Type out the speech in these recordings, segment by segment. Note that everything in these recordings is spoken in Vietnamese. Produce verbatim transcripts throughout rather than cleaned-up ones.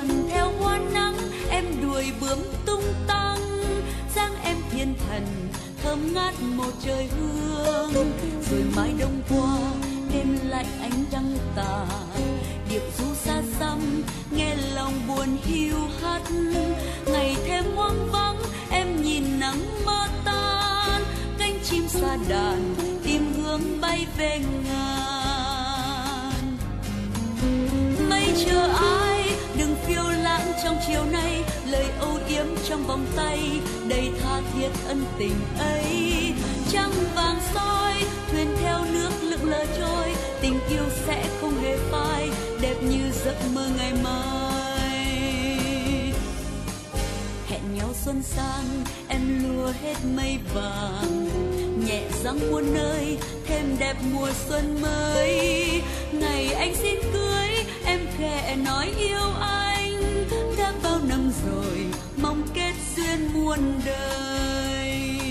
vườn theo hoa nắng, em đuổi bướm tung tăng, dáng em thiên thần thơm ngát một trời hương. Rồi mãi đông qua đêm lạnh ánh trăng tà, điệp ru xa xăm nghe lòng buồn hiu hắt. Ngày thêm hoang vắng em nhìn nắng mơ tan, cánh chim xa đàn tìm hướng bay về ngàn. Mây chờ ai đừng phiêu lãng trong chiều nay, lời âu yếm trong vòng tay đầy tha thiết ân tình ấy. Trăng vàng soi thuyền theo nước lững lờ trôi, tình yêu sẽ không hề phai, đẹp như giấc mơ ngày mai. Hẹn nhau xuân sang em lùa hết mây vàng, nhẹ giăng muôn nơi thêm đẹp mùa xuân mới. Ngày anh xin cưới em khẽ nói yêu anh, đã bao năm rồi mong kết duyên muôn đời.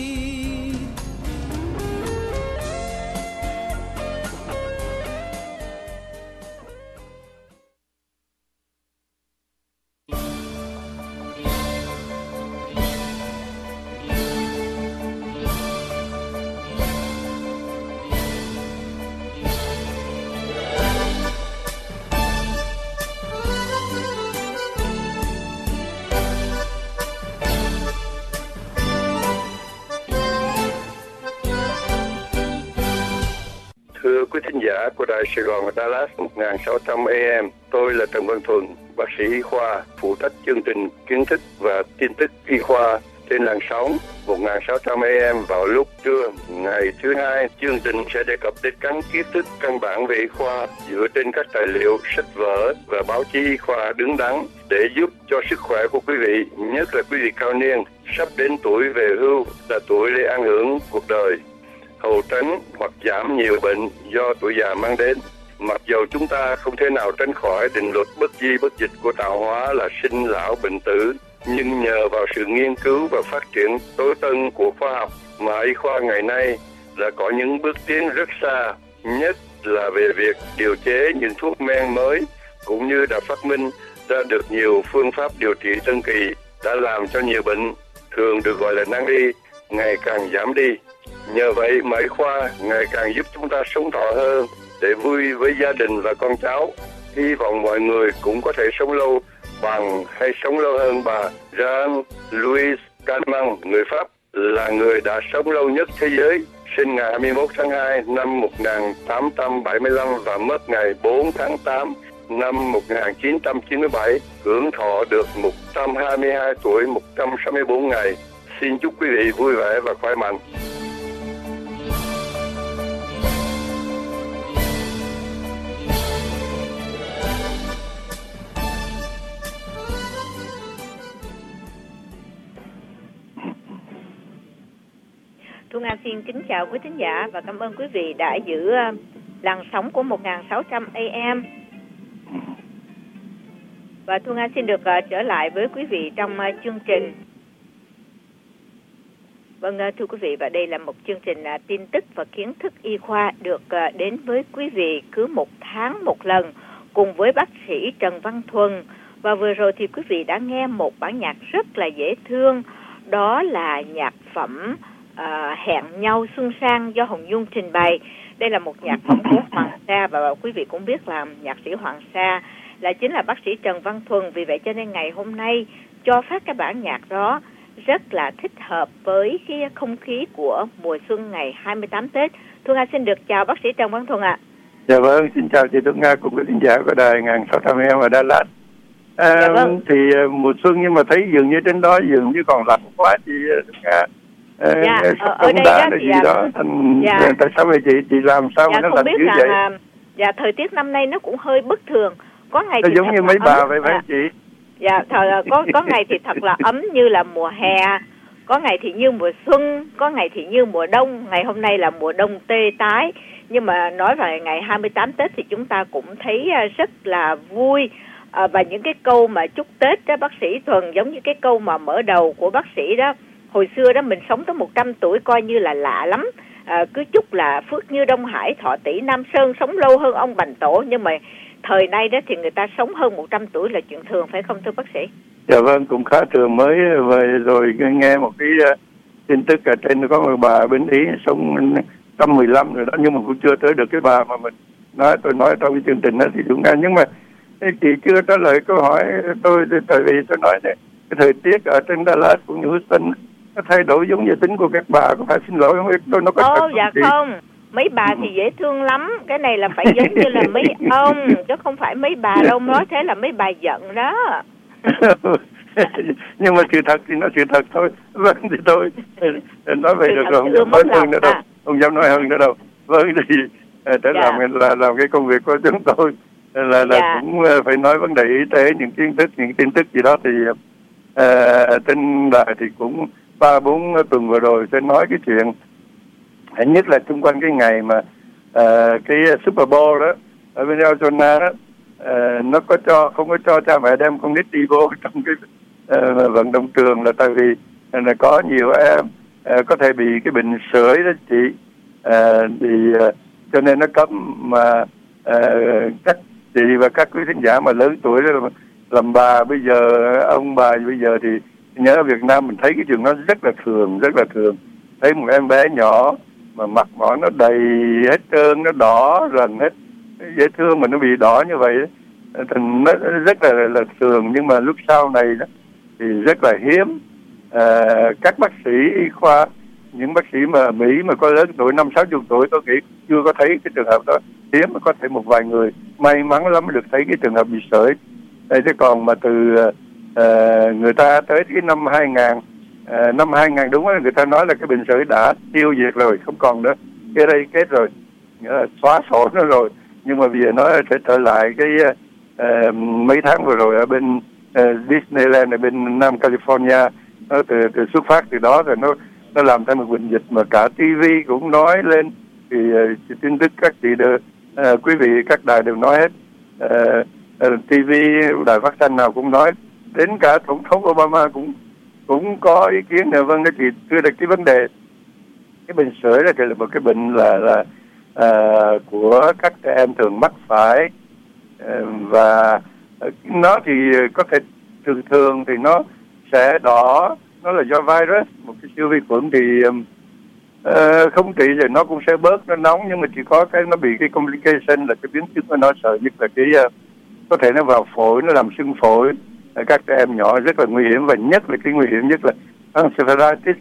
Thưa quý thính giả của Đài Sài Gòn và Dallas một nghìn sáu trăm A M, tôi là Trần Văn Thuần, bác sĩ y khoa, phụ trách chương trình kiến thức và tin tức y khoa trên làn sóng một nghìn sáu trăm A M vào lúc trưa ngày thứ hai. Chương trình sẽ đề cập đến các kiến thức căn bản về y khoa dựa trên các tài liệu, sách vở và báo chí y khoa đứng đắn để giúp cho sức khỏe của quý vị, nhất là quý vị cao niên sắp đến tuổi về hưu, là tuổi để ảnh hưởng cuộc đời, hầu tránh hoặc giảm nhiều bệnh do tuổi già mang đến. Mặc dầu chúng ta không thể nào tránh khỏi định luật bất di bất dịch của tạo hóa là sinh lão bệnh tử, nhưng nhờ vào sự nghiên cứu và phát triển tối tân của khoa học mà y khoa ngày nay đã có những bước tiến rất xa, nhất là về việc điều chế những thuốc men mới, cũng như đã phát minh ra được nhiều phương pháp điều trị tân kỳ đã làm cho nhiều bệnh thường được gọi là nan y ngày càng giảm đi. Nhờ vậy mà y khoa ngày càng giúp chúng ta sống thọ hơn, để vui với gia đình và con cháu. Hy vọng mọi người cũng có thể sống lâu bằng hay sống lâu hơn bà Jean-Louis Calment, người Pháp, là người đã sống lâu nhất thế giới, sinh ngày hai mươi mốt tháng hai năm một nghìn tám trăm bảy mươi lăm và mất ngày bốn tháng tám năm một nghìn chín trăm chín mươi bảy, hưởng thọ được một trăm hai mươi hai tuổi một trăm sáu mươi bốn ngày. Xin chúc quý vị vui vẻ và khỏe mạnh. Thu Nga xin kính chào quý thính giả và cảm ơn quý vị đã giữ làn sóng của một nghìn sáu trăm A M. Và Thu Nga xin được trở lại với quý vị trong chương trình. Vâng, thưa quý vị, và đây là một chương trình tin tức và kiến thức y khoa được đến với quý vị cứ một tháng một lần cùng với bác sĩ Trần Văn Thuần. Và vừa rồi thì quý vị đã nghe một bản nhạc rất là dễ thương, đó là nhạc phẩm À, Hẹn Nhau Xuân Sang do Hồng Nhung trình bày. Đây là một nhạc phẩm của Hoàng Sa, và quý vị cũng biết là nhạc sĩ Hoàng Sa là chính là bác sĩ Trần Văn Thuần. Vì vậy cho nên ngày hôm nay cho phát cái bản nhạc đó rất là thích hợp với cái không khí của mùa xuân ngày hai mươi tám Tết. Thu Nga xin được chào bác sĩ Trần Văn Thuần ạ. Dạ vâng, xin chào chị Thu Nga cùng với khán giả của đài một nghìn sáu trăm A M ở Đà Lạt. À, dạ vâng. Thì uh, mùa xuân nhưng mà thấy dường như trên đó dường như còn lạnh quá chị Thu Nga. À, dạ, ở, ở đây đó thì đó. Thành, dạ. Tại sao vậy chị? Chị làm sao dạ, mà nó lạnh dữ vậy? À, dạ, thời tiết năm nay nó cũng hơi bất thường. Có ngày nó thì giống như mấy bà vậy phải à, chị? Dạ, thời, có có ngày thì thật là ấm như là mùa hè, có ngày thì như mùa xuân, có ngày thì như mùa đông. Ngày hôm nay là mùa đông tê tái. Nhưng mà nói về ngày hai mươi tám Tết thì chúng ta cũng thấy rất là vui. À, và những cái câu mà chúc Tết đó bác sĩ Thuần, giống như cái câu mà mở đầu của bác sĩ đó, hồi xưa đó mình sống tới một trăm tuổi coi như là lạ lắm. À, cứ chúc là phước như Đông Hải, thọ tỷ Nam Sơn, sống lâu hơn ông Bành Tổ. Nhưng mà thời nay đó thì người ta sống hơn một trăm tuổi là chuyện thường, phải không thưa bác sĩ? Dạ vâng, cũng khá thường. Mới về rồi nghe một cái uh, tin tức ở trên có một bà bên Ý sống một trăm mười lăm rồi đó, nhưng mà cũng chưa tới được cái bà mà mình nói tôi nói trong cái chương trình đó thì đúng nghe. Nhưng mà chị chưa trả lời câu hỏi tôi, tại vì tôi nói này, cái thời tiết ở trên Dallas cũng như Houston nó thay đổi giống như tính của các bà, có phải xin lỗi không? Tôi nó có Ồ, thật không dạ chị? không, mấy bà thì dễ thương lắm, cái này là phải giống như là mấy ông chứ không phải mấy bà đâu, nói thế là mấy bà giận đó. Nhưng mà sự thật thì nó sự thật thôi. Vâng thì tôi nói vậy được rồi, không nói hơn nữa đâu, không dám nói hơn nữa đâu. Vâng thì để dạ. làm là làm cái công việc của chúng tôi là là dạ. cũng phải nói vấn đề y tế, những kiến thức, những tin tức gì đó thì uh, trên đài thì cũng ba bốn tuần vừa rồi sẽ nói cái chuyện nhất là xung quanh cái ngày mà uh, cái Super Bowl đó ở bên Arizona đó, uh, nó có cho không có cho cha mẹ đem con nít đi vô trong cái uh, vận động trường, là tại vì là có nhiều em uh, có thể bị cái bệnh sởi đó chị, uh, thì uh, cho nên nó cấm mà uh, các chị và các quý khán giả mà lớn tuổi đó làm bà bây giờ, ông bà bây giờ thì nhớ ở Việt Nam mình thấy cái trường nó rất là thường, rất là thường thấy một em bé nhỏ mà mặt mỏ nó đầy hết trơn, nó đỏ rần hết, dễ thương mà nó bị đỏ như vậy thì nó rất là, là thường. Nhưng mà lúc sau này đó thì rất là hiếm. À, các bác sĩ y khoa, những bác sĩ mà Mỹ mà có lớn tuổi năm sáu chục tuổi tôi nghĩ chưa có thấy cái trường hợp đó, hiếm mà có thể một vài người may mắn lắm được thấy cái trường hợp bị sởi. Đây thế còn mà từ uh, người ta tới cái năm hai nghìn, uh, năm hai nghìn đúng là người ta nói là cái bệnh sởi đã tiêu diệt rồi, không còn nữa, cái đây kết rồi, uh, xóa sổ nó rồi. Nhưng mà bây giờ nó sẽ trở lại cái uh, mấy tháng vừa rồi ở bên uh, Disneyland ở bên Nam California, nó từ, từ xuất phát từ đó rồi nó nó làm thành một bệnh dịch mà cả ti vi cũng nói lên, thì uh, tin tức các chị đều, uh, quý vị các đài đều nói hết, uh, uh, ti vi đài phát thanh nào cũng nói, đến cả tổng thống Obama cũng cũng có ý kiến này. Vâng, các chị đưa được cái vấn đề cái bệnh sởi là là một cái bệnh là là uh, của các trẻ em thường mắc phải, uh, và uh, nó thì có thể thường thường thì nó sẽ đỏ, nó là do virus, một cái siêu vi khuẩn thì uh, không trị rồi nó cũng sẽ bớt, nó nóng, nhưng mà chỉ có cái nó bị cái complication là cái biến chứng của nó sợ nhất là cái uh, có thể nó vào phổi, nó làm sưng phổi. Uh, các trẻ em nhỏ rất là nguy hiểm, và nhất là cái nguy hiểm nhất là encephalitis,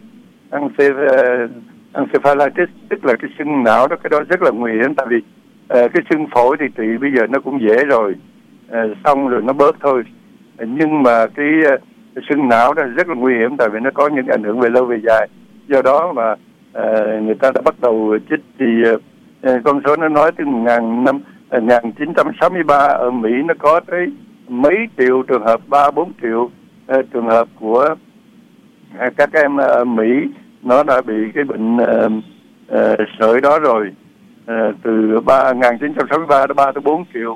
encephalitis tức là cái sưng não đó, cái đó rất là nguy hiểm. Tại vì uh, cái sưng phổi thì trị bây giờ nó cũng dễ rồi, uh, xong rồi nó bớt thôi, uh, nhưng mà cái uh, cái sưng não đó rất là nguy hiểm, tại vì nó có những ảnh hưởng về lâu về dài. Do đó mà uh, người ta đã bắt đầu chích, thì uh, con số nó nói từ một nghìn chín trăm sáu mươi ba ở Mỹ nó có tới mấy triệu trường hợp, ba bốn triệu uh, trường hợp của uh, các em ở Mỹ nó đã bị cái bệnh uh, uh, sởi đó rồi. Uh, từ ba nghìn chín trăm sáu mươi ba đến ba tới bốn triệu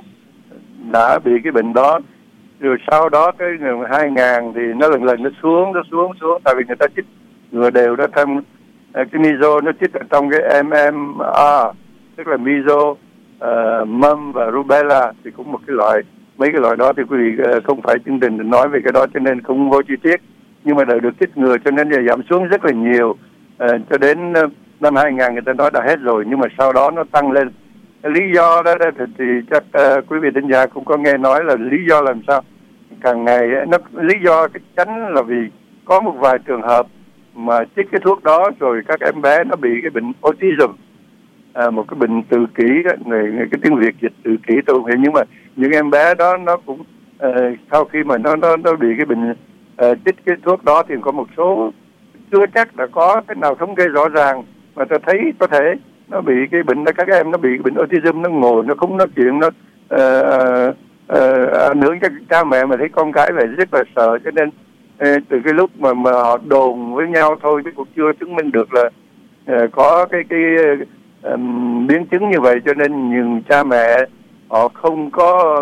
đã bị cái bệnh đó. Rồi sau đó cái hai nghìn thì nó lần lần nó xuống, nó xuống xuống tại vì người ta chích ngừa đều đó, thêm cái measles nó chích ở trong cái em em rờ, tức là measles, uh, mumps và rubella, thì cũng một cái loại, mấy cái loại đó thì quý vị uh, không phải chương trình nói về cái đó cho nên không vô chi tiết, nhưng mà đều được chích ngừa cho nên giờ giảm xuống rất là nhiều. Uh, cho đến uh, năm hai nghìn người ta nói đã hết rồi, nhưng mà sau đó nó tăng lên. Lý do đó thì, thì chắc uh, quý vị đánh giá cũng có nghe nói là lý do làm sao càng ngày nó lý do cái chánh là vì có một vài trường hợp mà chích cái thuốc đó rồi các em bé nó bị cái bệnh autism, à, một cái bệnh tự kỷ đó, người, người cái tiếng Việt dịch tự kỷ tôi không hiểu, nhưng mà những em bé đó nó cũng uh, sau khi mà nó nó nó bị cái bệnh uh, chích cái thuốc đó thì có một số, chưa chắc đã có cái nào thống kê rõ ràng mà tôi thấy có thể nó bị cái bệnh đó, các em nó bị bệnh autism, nó ngồi nó không nói chuyện, nó uh, uh, ảnh hưởng cho cha mẹ mà thấy con cái vậy rất là sợ. Cho nên uh, từ cái lúc mà mà họ đồn với nhau thôi chứ cũng chưa chứng minh được là uh, có cái cái um, biến chứng như vậy, cho nên nhiều cha mẹ họ không có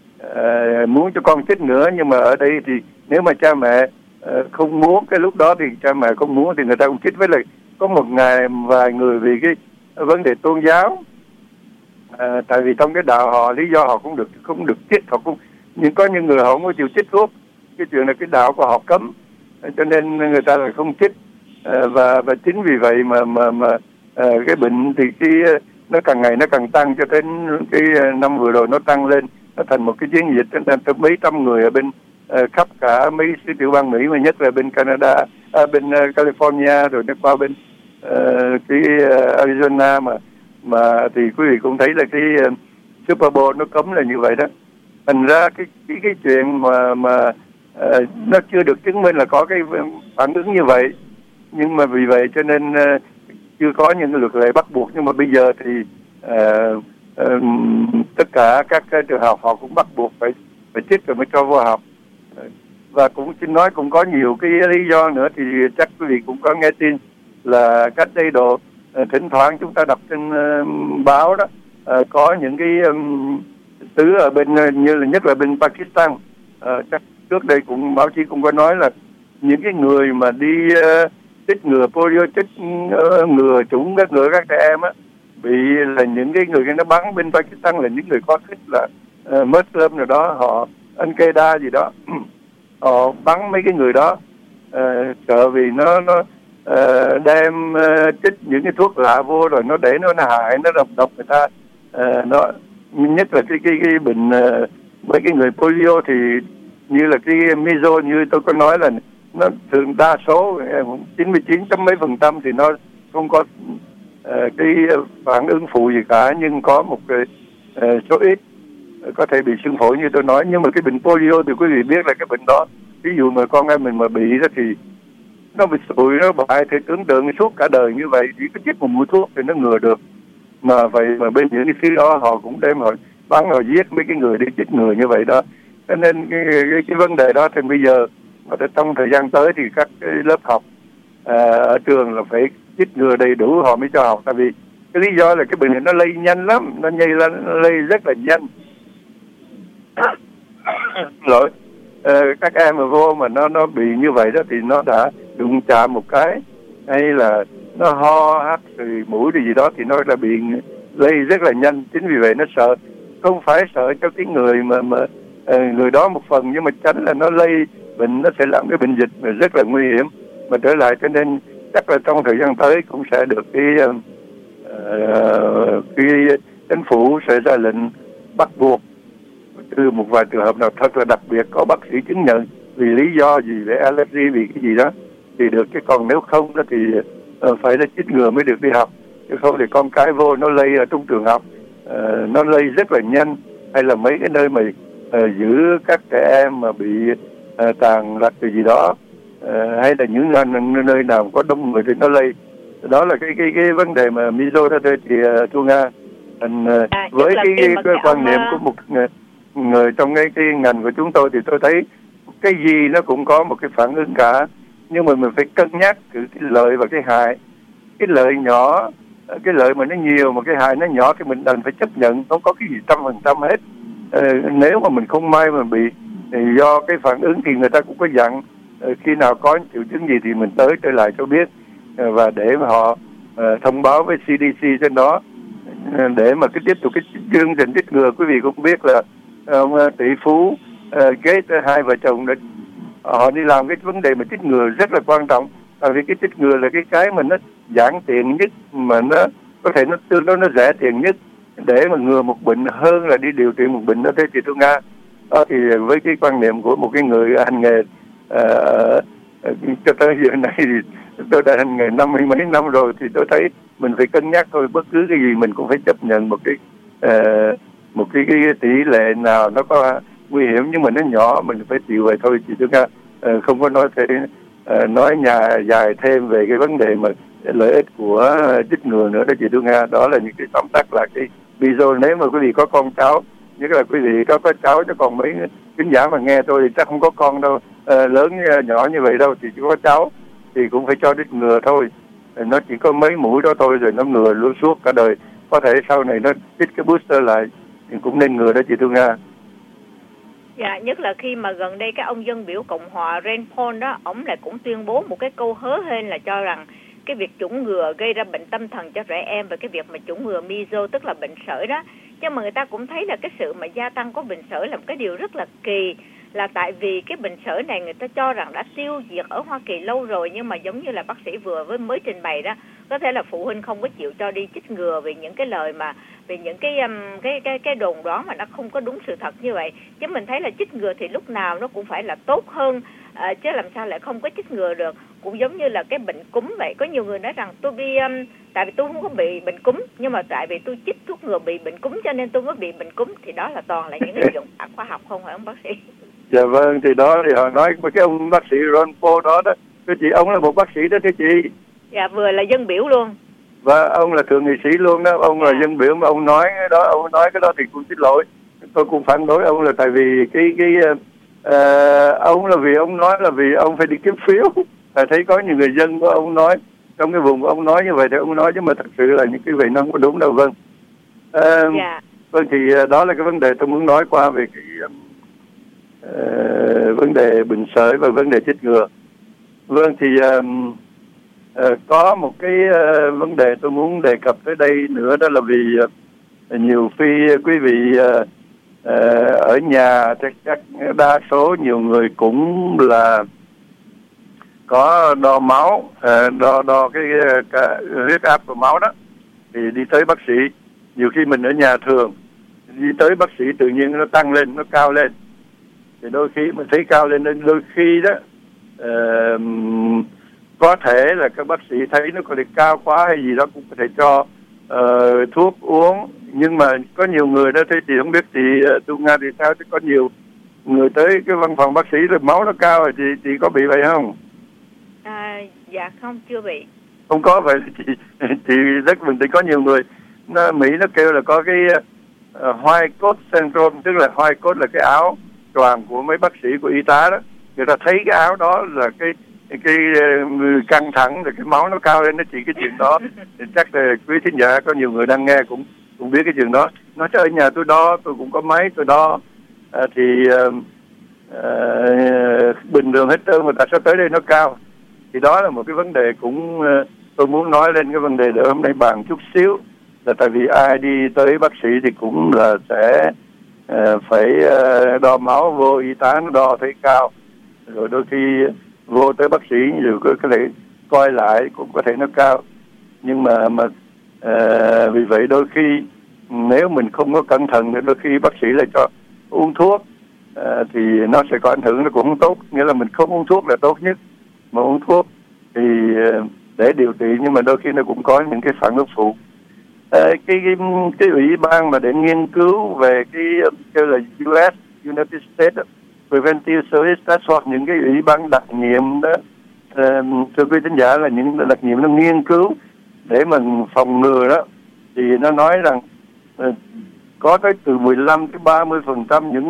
uh, muốn cho con chích nữa. Nhưng mà ở đây thì nếu mà cha mẹ uh, không muốn, cái lúc đó thì cha mẹ không muốn thì người ta cũng chích. Với lại có một ngày vài người vì cái vấn đề tôn giáo À, tại vì trong cái đạo họ lý do họ cũng được không được chích, họ cũng nhưng có những người họ không có chịu chích thuốc, cái chuyện là cái đạo của họ cấm, cho nên người ta lại không chích. À, và và chính vì vậy mà mà mà à, cái bệnh thì cái nó càng ngày nó càng tăng, cho đến cái năm vừa rồi nó tăng lên, nó thành một cái chiến dịch, nên tới mấy trăm người ở bên uh, khắp cả mấy xứ tiểu bang Mỹ, mà nhất là bên Canada, à, bên uh, California, rồi nó qua bên uh, cái uh, Arizona mà mà thì quý vị cũng thấy là cái uh, Super Bowl nó cấm là như vậy đó. Thành ra cái cái cái chuyện mà mà uh, nó chưa được chứng minh là có cái phản ứng như vậy, nhưng mà vì vậy cho nên uh, chưa có những luật lệ bắt buộc. Nhưng mà bây giờ thì uh, uh, tất cả các uh, trường học họ cũng bắt buộc phải phải chích rồi mới cho vô học. Uh, và cũng xin nói cũng có nhiều cái lý do nữa, thì chắc quý vị cũng có nghe tin là cách đây độ uh, thỉnh thoảng chúng ta đọc trên uh, báo đó, uh, có những cái um, xứ ở bên uh, như là nhất là bên Pakistan, uh, chắc trước đây cũng báo chí cũng có nói là những cái người mà đi uh, chích ngừa polio, chích uh, ngừa chủng các ngừa các trẻ em á, bị là những cái người nó bắn bên Pakistan là những người có thích là uh, Muslim nào đó, họ Al-Qaeda gì đó, họ bắn mấy cái người đó, uh, sợ vì nó nó uh, đem uh, chích những cái thuốc lạ vô rồi nó để nó, nó hại, nó độc độc người ta. Uh, nó nhất là cái cái cái bệnh uh, mấy cái người polio thì như là cái measles, như tôi có nói là nó thường đa số chín mươi chín chấm mấy phần trăm thì nó không có uh, cái phản ứng phụ gì cả, nhưng có một cái uh, số ít có thể bị sưng phổi như tôi nói. Nhưng mà cái bệnh polio thì quý vị biết là cái bệnh đó, ví dụ mà con em mình mà bị đó thì nó bị sụi, nó bại, thì tưởng tượng suốt cả đời như vậy, chỉ có chích một mũi thuốc thì nó ngừa được. Mà vậy mà bên những cái xứ đó họ cũng đem họ bắn, họ giết mấy cái người đi chích ngừa như vậy đó. Cho nên cái, cái, cái vấn đề đó thì bây giờ trong thời gian tới thì các cái lớp học à, ở trường là phải chích ngừa đầy đủ họ mới cho học. Tại vì cái lý do là cái bệnh này nó lây nhanh lắm, nó lây, nó lây rất là nhanh. Rồi à, các em mà vô mà nó nó bị như vậy đó thì nó đã đụng chạm một cái, hay là nó ho hắt từ mũi gì đó thì nó đã bị lây rất là nhanh. Chính vì vậy nó sợ, không phải sợ cho cái người mà mà người đó một phần, nhưng mà tránh là nó lây bệnh, nó sẽ làm cái bệnh dịch mà rất là nguy hiểm mà trở lại. Cho nên chắc là trong thời gian tới cũng sẽ được cái uh, cái chính phủ sẽ ra lệnh bắt buộc từ một vài trường hợp nào thật là đặc biệt có bác sĩ chứng nhận vì lý do gì, về allergy, vì cái gì đó thì được, chứ còn nếu không đó thì uh, phải là chích ngừa mới được đi học, chứ không thì con cái vô nó lây ở trong trường học, uh, nó lây rất là nhanh. Hay là mấy cái nơi mà uh, giữ các trẻ em mà bị uh, tàn lật gì đó, uh, hay là những nơi nào có đông người thì nó lây. Đó là cái cái cái vấn đề mà Mizo đó thôi. Thì uh, Thu Nga, thành, uh, à, với cái, cái, cái quan niệm của một người, người trong cái, cái ngành của chúng tôi thì tôi thấy cái gì nó cũng có một cái phản ứng cả, nhưng mà mình phải cân nhắc cái lợi và cái hại. Cái lợi nhỏ, cái lợi mà nó nhiều mà cái hại nó nhỏ thì mình đành phải chấp nhận, không có cái gì trăm phần trăm hết. Ờ, nếu mà mình không may mà bị thì do cái phản ứng thì người ta cũng có dặn ờ, khi nào có triệu chứng gì thì mình tới trở lại cho biết, ờ, và để mà họ ờ, thông báo với xê đê xê trên đó, ờ, để mà cái tiếp tục cái chương trình chích ngừa. Quý vị cũng biết là ông tỷ phú uh, Gates, hai vợ chồng đã họ đi làm cái vấn đề mà chích ngừa rất là quan trọng. Tại vì cái chích ngừa là cái cái mà nó giản tiền nhất, mà nó có thể nó tương đối nó rẻ tiền nhất để mà ngừa một bệnh hơn là đi điều trị một bệnh đó. Thế chị Thu Nga, đó thì với cái quan niệm của một cái người hành nghề uh, cho tới giờ này thì tôi đã hành nghề năm mươi mấy năm rồi, thì tôi thấy mình phải cân nhắc thôi. Bất cứ cái gì mình cũng phải chấp nhận một cái uh, một cái, cái tỷ lệ nào nó có nguy hiểm nhưng mà nó nhỏ, mình phải chịu vậy thôi chị Thu Nga. Uh, không có nói thể uh, nói nhà dài thêm về cái vấn đề mà lợi ích của chích ngừa nữa đó chị Thu Nga. Đó là những cái tóm tắt là cái video. Nếu mà quý vị có con cháu, nhất là quý vị có có cháu, chứ còn mấy khán giả mà nghe tôi thì chắc không có con đâu, à, lớn nhỏ như vậy đâu, thì chỉ có cháu thì cũng phải cho chích ngừa thôi. Nó chỉ có mấy mũi đó thôi rồi nó ngừa luôn suốt cả đời. Có thể sau này nó chích cái booster lại thì cũng nên ngừa đó chị Thu Nga. Dạ, nhất là khi mà gần đây cái ông dân biểu Cộng hòa Rand Paul đó, ông lại cũng tuyên bố một cái câu hớ hênh là cho rằng cái việc chủng ngừa gây ra bệnh tâm thần cho trẻ em và cái việc mà chủng ngừa measles tức là bệnh sởi đó Nhưng mà người ta cũng thấy là cái sự mà gia tăng của bệnh sởi là một cái điều rất là kỳ, là tại vì cái bệnh sởi này người ta cho rằng đã tiêu diệt ở Hoa Kỳ lâu rồi, nhưng mà giống như là bác sĩ vừa với mới trình bày đó, có thể là phụ huynh không có chịu cho đi chích ngừa vì những cái lời mà vì những cái um, cái cái cái đồn đoán mà nó không có đúng sự thật như vậy. Chứ mình thấy là chích ngừa thì lúc nào nó cũng phải là tốt hơn, à, chứ làm sao lại không có chích ngừa được. Cũng giống như là cái bệnh cúm vậy, có nhiều người nói rằng tôi bị um, tại vì tôi không có bị bệnh cúm, nhưng mà tại vì tôi chích thuốc ngừa bị bệnh cúm cho nên tôi mới bị bệnh cúm, thì đó là toàn là những cái dụng pháp khoa học không phải ông bác sĩ? Dạ vâng, thì đó thì họ nói với cái ông bác sĩ Ron Paul đó đó, thưa chị, ông là một bác sĩ đó thưa chị. Dạ, vừa là dân biểu luôn. Và ông là thượng nghị sĩ luôn đó, ông là dân biểu mà ông nói cái đó, ông nói cái đó thì cũng xin lỗi, tôi cũng phản đối ông là tại vì cái cái uh, ông là vì ông nói là vì ông phải đi kiếm phiếu, là thấy có nhiều người dân của ông nói trong cái vùng của ông nói như vậy thì ông nói, chứ mà thật sự là những cái vậy nó không có đúng đâu. Vâng. Uh, yeah. Vâng, thì đó là cái vấn đề tôi muốn nói qua về cái uh, vấn đề bệnh sởi và vấn đề chích ngừa. Vâng, thì uh, uh, có một cái uh, vấn đề tôi muốn đề cập tới đây nữa, đó là vì uh, nhiều khi quý vị uh, uh, ở nhà chắc chắc đa số nhiều người cũng là có đo máu, uh, đo đo cái uh, huyết áp của máu đó, thì đi tới bác sĩ. Nhiều khi mình ở nhà thường đi tới bác sĩ tự nhiên nó tăng lên, nó cao lên, thì đôi khi mình thấy cao lên, nên đôi khi đó uh, có thể là các bác sĩ thấy nó có thể cao quá hay gì đó, cũng có thể cho uh, thuốc uống. Nhưng mà có nhiều người đó, thế chị không biết thì uh, tu Nga thì sao, chứ có nhiều người tới cái văn phòng bác sĩ rồi máu nó cao rồi, chị chị có bị vậy không? À, dạ không, chưa bị. Không có vậy chị chị rất bình tĩnh. Có nhiều người nó, Mỹ nó kêu là có cái uh, white coat syndrome, tức là white coat là cái áo choàng của mấy bác sĩ, của y tá đó. Người ta thấy cái áo đó là cái cái, cái uh, căng thẳng rồi cái máu nó cao lên, nó chỉ cái chuyện đó. Thì chắc là quý thính giả có nhiều người đang nghe cũng cũng biết cái chuyện đó. Nói chứ ở nhà tôi đo, tôi cũng có máy tôi đo, à, thì uh, uh, bình thường hết trơn, mà tại sao tới đây nó cao? Thì đó là một cái vấn đề cũng uh, tôi muốn nói lên cái vấn đề để hôm nay bàn chút xíu, là tại vì ai đi tới bác sĩ thì cũng là sẽ uh, phải uh, đo máu, vô y tá nó đo thấy cao, rồi đôi khi vô tới bác sĩ rồi có, có thể coi lại cũng có thể nó cao. Nhưng mà mà uh, vì vậy đôi khi nếu mình không có cẩn thận thì đôi khi bác sĩ lại cho uống thuốc, uh, thì nó sẽ có ảnh hưởng, nó cũng không tốt. Nghĩa là mình không uống thuốc là tốt nhất, mà uống thuốc thì uh, để điều trị, nhưng mà đôi khi nó cũng có những cái phản ứng phụ. Uh, cái, cái cái ủy ban mà để nghiên cứu về cái kêu là u ét United States Preventive Service Task Force, những cái ủy ban đặc nhiệm đó, uh, thưa quý thính giả, là những đặc nhiệm nó nghiên cứu để mình phòng ngừa đó, thì nó nói rằng uh, có tới từ mười lăm tới ba mươi phần trăm những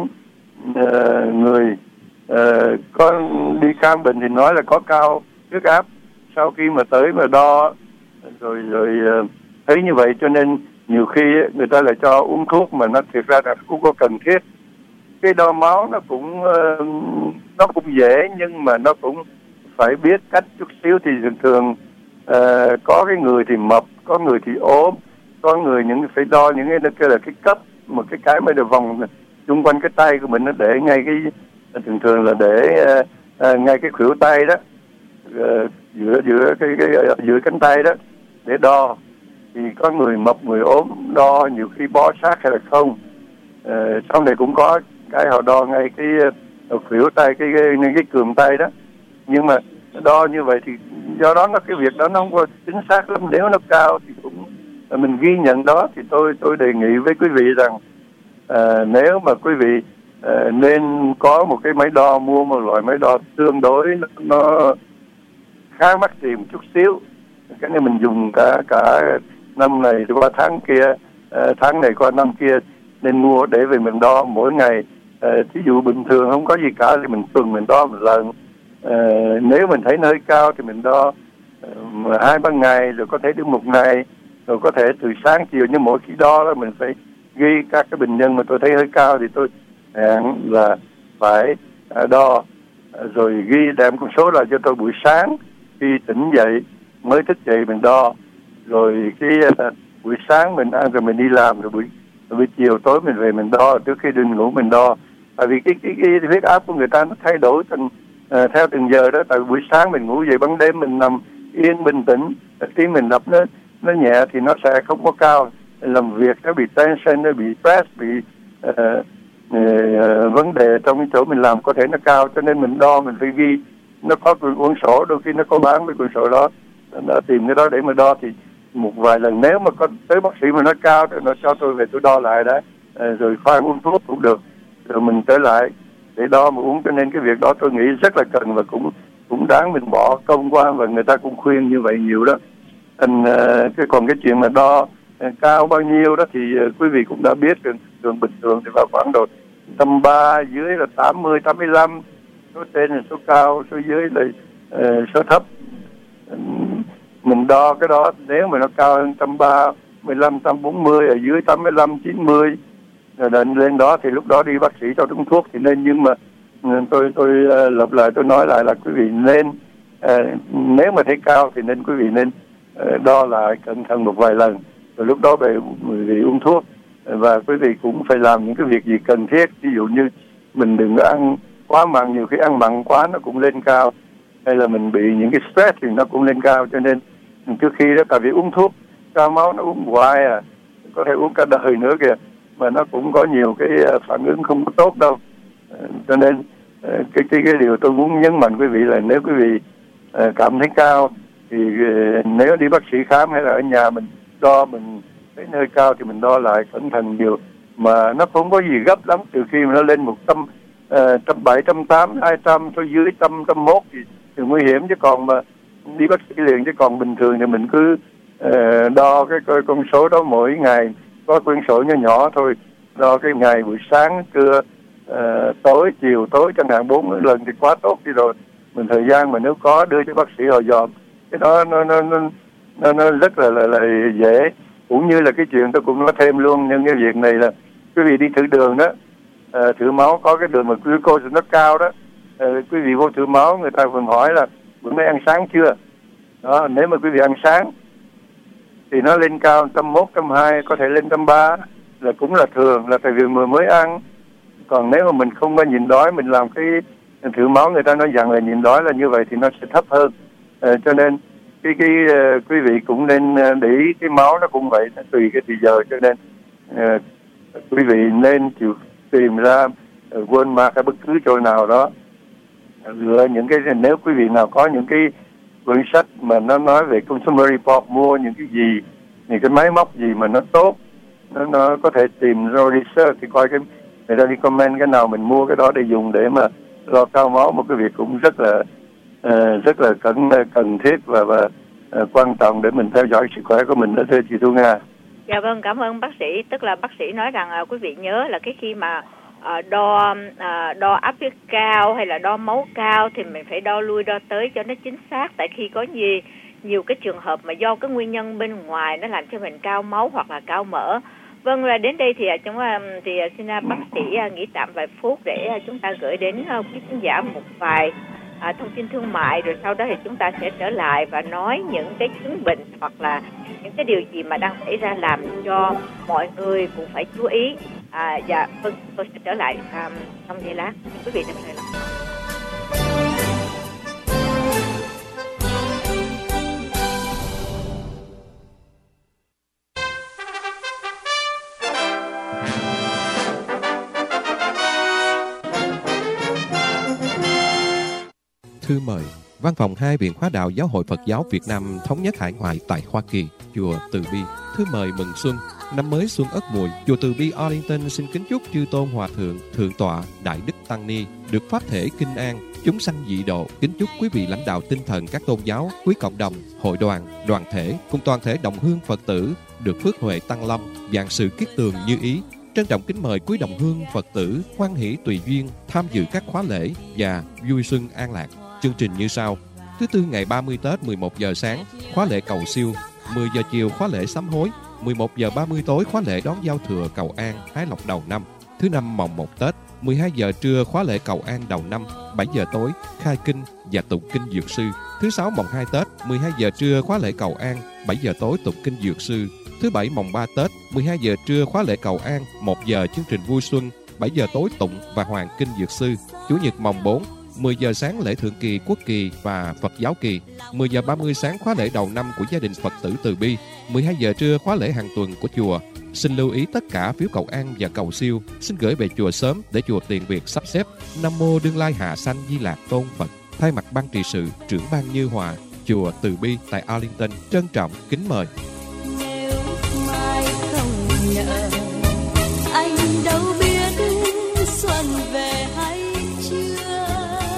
uh, người uh, có đi khám bệnh thì nói là có cao huyết áp sau khi mà tới mà đo rồi rồi uh, thấy như vậy. Cho nên nhiều khi người ta lại cho uống thuốc mà nó thiệt ra là cũng có cần thiết. Cái đo máu nó cũng uh, nó cũng dễ, nhưng mà nó cũng phải biết cách chút xíu. Thì thường thường uh, có cái người thì mập, có người thì ốm, có người những phải đo những cái kêu là cái cấp, một cái cái mới được vòng xung quanh cái tay của mình, nó để ngay cái thường thường là để uh, uh, ngay cái khuỷu tay đó, uh, giữa giữa cái, cái giữa cánh tay đó để đo. Thì có người mập, người ốm đo nhiều khi bó sát hay là không. Uh, sau này cũng có cái họ đo ngay cái uh, khuỷu tay, cái cái, cái cái cườm tay đó. Nhưng mà đo như vậy thì do đó nó cái việc đó nó không có chính xác lắm. Nếu nó cao thì cũng uh, mình ghi nhận đó. Thì tôi tôi đề nghị với quý vị rằng uh, nếu mà quý vị uh, nên có một cái máy đo, mua một loại máy đo tương đối nó, nó khá mắc tiền một chút xíu. Cái này mình dùng cả cả năm này qua tháng kia, uh, tháng này qua năm kia, nên mua để về mình đo mỗi ngày. Uh, thí dụ bình thường không có gì cả thì mình tuần mình đo một lần. Uh, nếu mình thấy nó hơi cao thì mình đo uh, hai ba ngày, rồi có thể đến một ngày, rồi có thể từ sáng chiều. Nhưng mỗi khi đo đó mình phải ghi các cái bệnh nhân mà tôi thấy hơi cao thì tôi hẹn là phải uh, đo, uh, rồi ghi đem con số lại cho tôi buổi sáng khi tỉnh dậy, mới thức dậy mình đo. Rồi cái uh, buổi sáng mình ăn rồi mình đi làm, rồi buổi buổi chiều tối mình về mình đo, trước khi đi ngủ mình đo. Tại vì cái cái, cái, cái huyết áp của người ta nó thay đổi từng uh, theo từng giờ đó. Tại buổi sáng mình ngủ dậy ban đêm mình nằm yên bình tĩnh, tim mình đập nó nó nhẹ thì nó sẽ không có cao. Làm việc nó bị tension, nó bị stress, bị uh, uh, vấn đề trong cái chỗ mình làm có thể nó cao, cho nên mình đo mình phải ghi. Nó có cuốn sổ, đôi khi nó có bán cái cuốn sổ đó, nó tìm cái đó để mà đo. Thì một vài lần nếu mà có tới bác sĩ mà nó cao thì nó cho tôi về tôi đo lại đó, à, rồi khoan uống thuốc cũng được, rồi mình trở lại để đo mà uống. Cho nên cái việc đó tôi nghĩ rất là cần và cũng cũng đáng mình bỏ công qua, và người ta cũng khuyên như vậy nhiều đó. Anh uh, cái còn cái chuyện mà đo uh, cao bao nhiêu đó thì uh, quý vị cũng đã biết, thường, thường bình thường thì vào khoảng độ trăm ba, dưới là tám mươi, tám mươi lăm, số trên là số cao, số dưới là uh, số thấp. Mình đo cái đó, nếu mà nó cao hơn trăm ba, mười lăm, trăm bốn mươi, ở dưới tám mươi lăm, chín mươi rồi đến lên đó thì lúc đó đi bác sĩ cho uống thuốc thì nên. Nhưng mà tôi tôi uh, lặp lại, tôi nói lại là quý vị nên uh, nếu mà thấy cao thì nên quý vị nên uh, đo lại cẩn thận một vài lần, rồi lúc đó về quý vị uống thuốc. Và quý vị cũng phải làm những cái việc gì cần thiết, ví dụ như mình đừng có ăn quá mặn, nhiều khi ăn mặn quá nó cũng lên cao, hay là mình bị những cái stress thì nó cũng lên cao. Cho nên trước khi đó, tại vì uống thuốc cao máu nó uống hoài à, có thể uống cả đời nữa kìa, mà nó cũng có nhiều cái phản ứng không có tốt đâu. Cho nên cái cái cái điều tôi muốn nhấn mạnh quý vị là nếu quý vị cảm thấy cao thì nếu đi bác sĩ khám hay là ở nhà mình đo, mình thấy nơi cao thì mình đo lại cẩn thận nhiều, mà nó không có gì gấp lắm. Từ khi mà nó lên một trăm, trăm bảy, trăm tám, hai trăm, số dưới trăm, trăm mốt thì, thì nguy hiểm. Chứ còn mà đi bác sĩ liền, chứ còn bình thường thì mình cứ uh, đo cái, cái con số đó mỗi ngày, có quyển sổ nhỏ nhỏ thôi, đo cái ngày buổi sáng, trưa, uh, tối, chiều, tối chẳng hạn, bốn lần thì quá tốt đi rồi. Mình thời gian mà nếu có đưa cho bác sĩ họ dòm, cái đó nó nó nó nó, nó rất là, là là dễ. Cũng như là cái chuyện tôi cũng nói thêm luôn, nhưng cái việc này là quý vị đi thử đường đó, uh, thử máu, có cái đường mà glucose nó cao đó, uh, quý vị vô thử máu, người ta vẫn hỏi là bữa nay ăn sáng chưa đó. Nếu mà quý vị ăn sáng thì nó lên cao trăm mốt, trăm hai, có thể lên trăm ba là cũng là thường, là tại vì vừa mới ăn. Còn nếu mà mình không có nhịn đói, mình làm cái thử máu, người ta nói rằng là nhịn đói là như vậy thì nó sẽ thấp hơn. À, cho nên cái cái uh, quý vị cũng nên để ý cái máu nó cũng vậy, nó tùy cái thì giờ. Cho nên uh, quý vị nên chịu tìm ra uh, Walmart hay bất cứ chỗ nào đó, lựa những cái, nếu quý vị nào có những cái quyển sách mà nó nói về consumer report, mua những cái gì, những cái máy móc gì mà nó tốt, nó, nó có thể tìm ra research thì coi cái người ta đi comment cái nào mình mua cái đó để dùng để mà lo cao máu. Một cái việc cũng rất là uh, rất là cần cần thiết và và uh, quan trọng để mình theo dõi sức khỏe của mình đó, thưa chị Thu Nga. Dạ vâng, cảm ơn bác sĩ. Tức là bác sĩ nói rằng uh, quý vị nhớ là cái khi mà uh, đo uh, đo áp huyết cao hay là đo máu cao thì mình phải đo lui đo tới cho nó chính xác. Tại khi có nhiều nhiều cái trường hợp mà do cái nguyên nhân bên ngoài nó làm cho mình cao máu hoặc là cao mỡ. Vâng, là đến đây thì chúng thì xin bác sĩ nghỉ tạm vài phút để chúng ta gửi đến quý khán giả một vài à, thông tin thương mại, rồi sau đó thì chúng ta sẽ trở lại và nói những cái chứng bệnh hoặc là những cái điều gì mà đang xảy ra làm cho mọi người cũng phải chú ý. À, dạ, vâng, tôi sẽ trở lại à, trong giây lát. Quý vị đừng rời lặng. Thư mời Văn phòng hai Viện Hóa đạo Giáo hội Phật giáo Việt Nam Thống nhất Hải ngoại tại Hoa Kỳ, Chùa Từ Bi. Thư mời mừng xuân, năm mới Xuân Ất Mùi. Chùa Từ Bi Arlington xin kính chúc chư tôn hòa thượng, thượng tọa, đại đức tăng ni được pháp thể kinh an, chúng sanh dị độ. Kính chúc quý vị lãnh đạo tinh thần các tôn giáo, quý cộng đồng, hội đoàn, đoàn thể cùng toàn thể đồng hương Phật tử được phước huệ tăng lâm, vạn sự kiết tường như ý. Trân trọng kính mời quý đồng hương Phật tử hoan hỷ tùy duyên tham dự các khóa lễ và vui xuân an lạc. Chương trình như sau: thứ tư ngày ba mươi Tết mười một giờ sáng khóa lễ cầu siêu, mười giờ chiều khóa lễ sám hối, mười một giờ ba mươi tối khóa lễ đón giao thừa cầu an hái lộc đầu năm. Thứ năm mồng một Tết mười hai giờ trưa khóa lễ cầu an đầu năm, bảy giờ tối khai kinh và tụng kinh dược sư. Thứ sáu mồng hai Tết mười hai giờ trưa khóa lễ cầu an bảy giờ tối tụng kinh Dược Sư. Thứ Bảy mồng ba Tết, mười hai giờ trưa khóa lễ cầu an, một giờ chương trình vui xuân, bảy giờ tối tụng và hoàn kinh Dược Sư. Chủ nhật mồng bốn, mười giờ sáng lễ Thượng Kỳ, Quốc Kỳ và Phật Giáo Kỳ. mười giờ ba mươi sáng khóa lễ đầu năm của gia đình Phật tử Từ Bi. mười hai giờ trưa khóa lễ hàng tuần của chùa. Xin lưu ý tất cả phiếu cầu an và cầu siêu xin gửi về chùa sớm để chùa tiền việc sắp xếp. Nam mô Đương Lai Hạ Sanh Di Lạc Tôn Phật. Thay mặt ban trị sự, trưởng ban Như Hòa, chùa Từ Bi tại Arlington trân trọng kính mời. Nếu mai không nhờ, anh đâu biết xuân về hay chưa.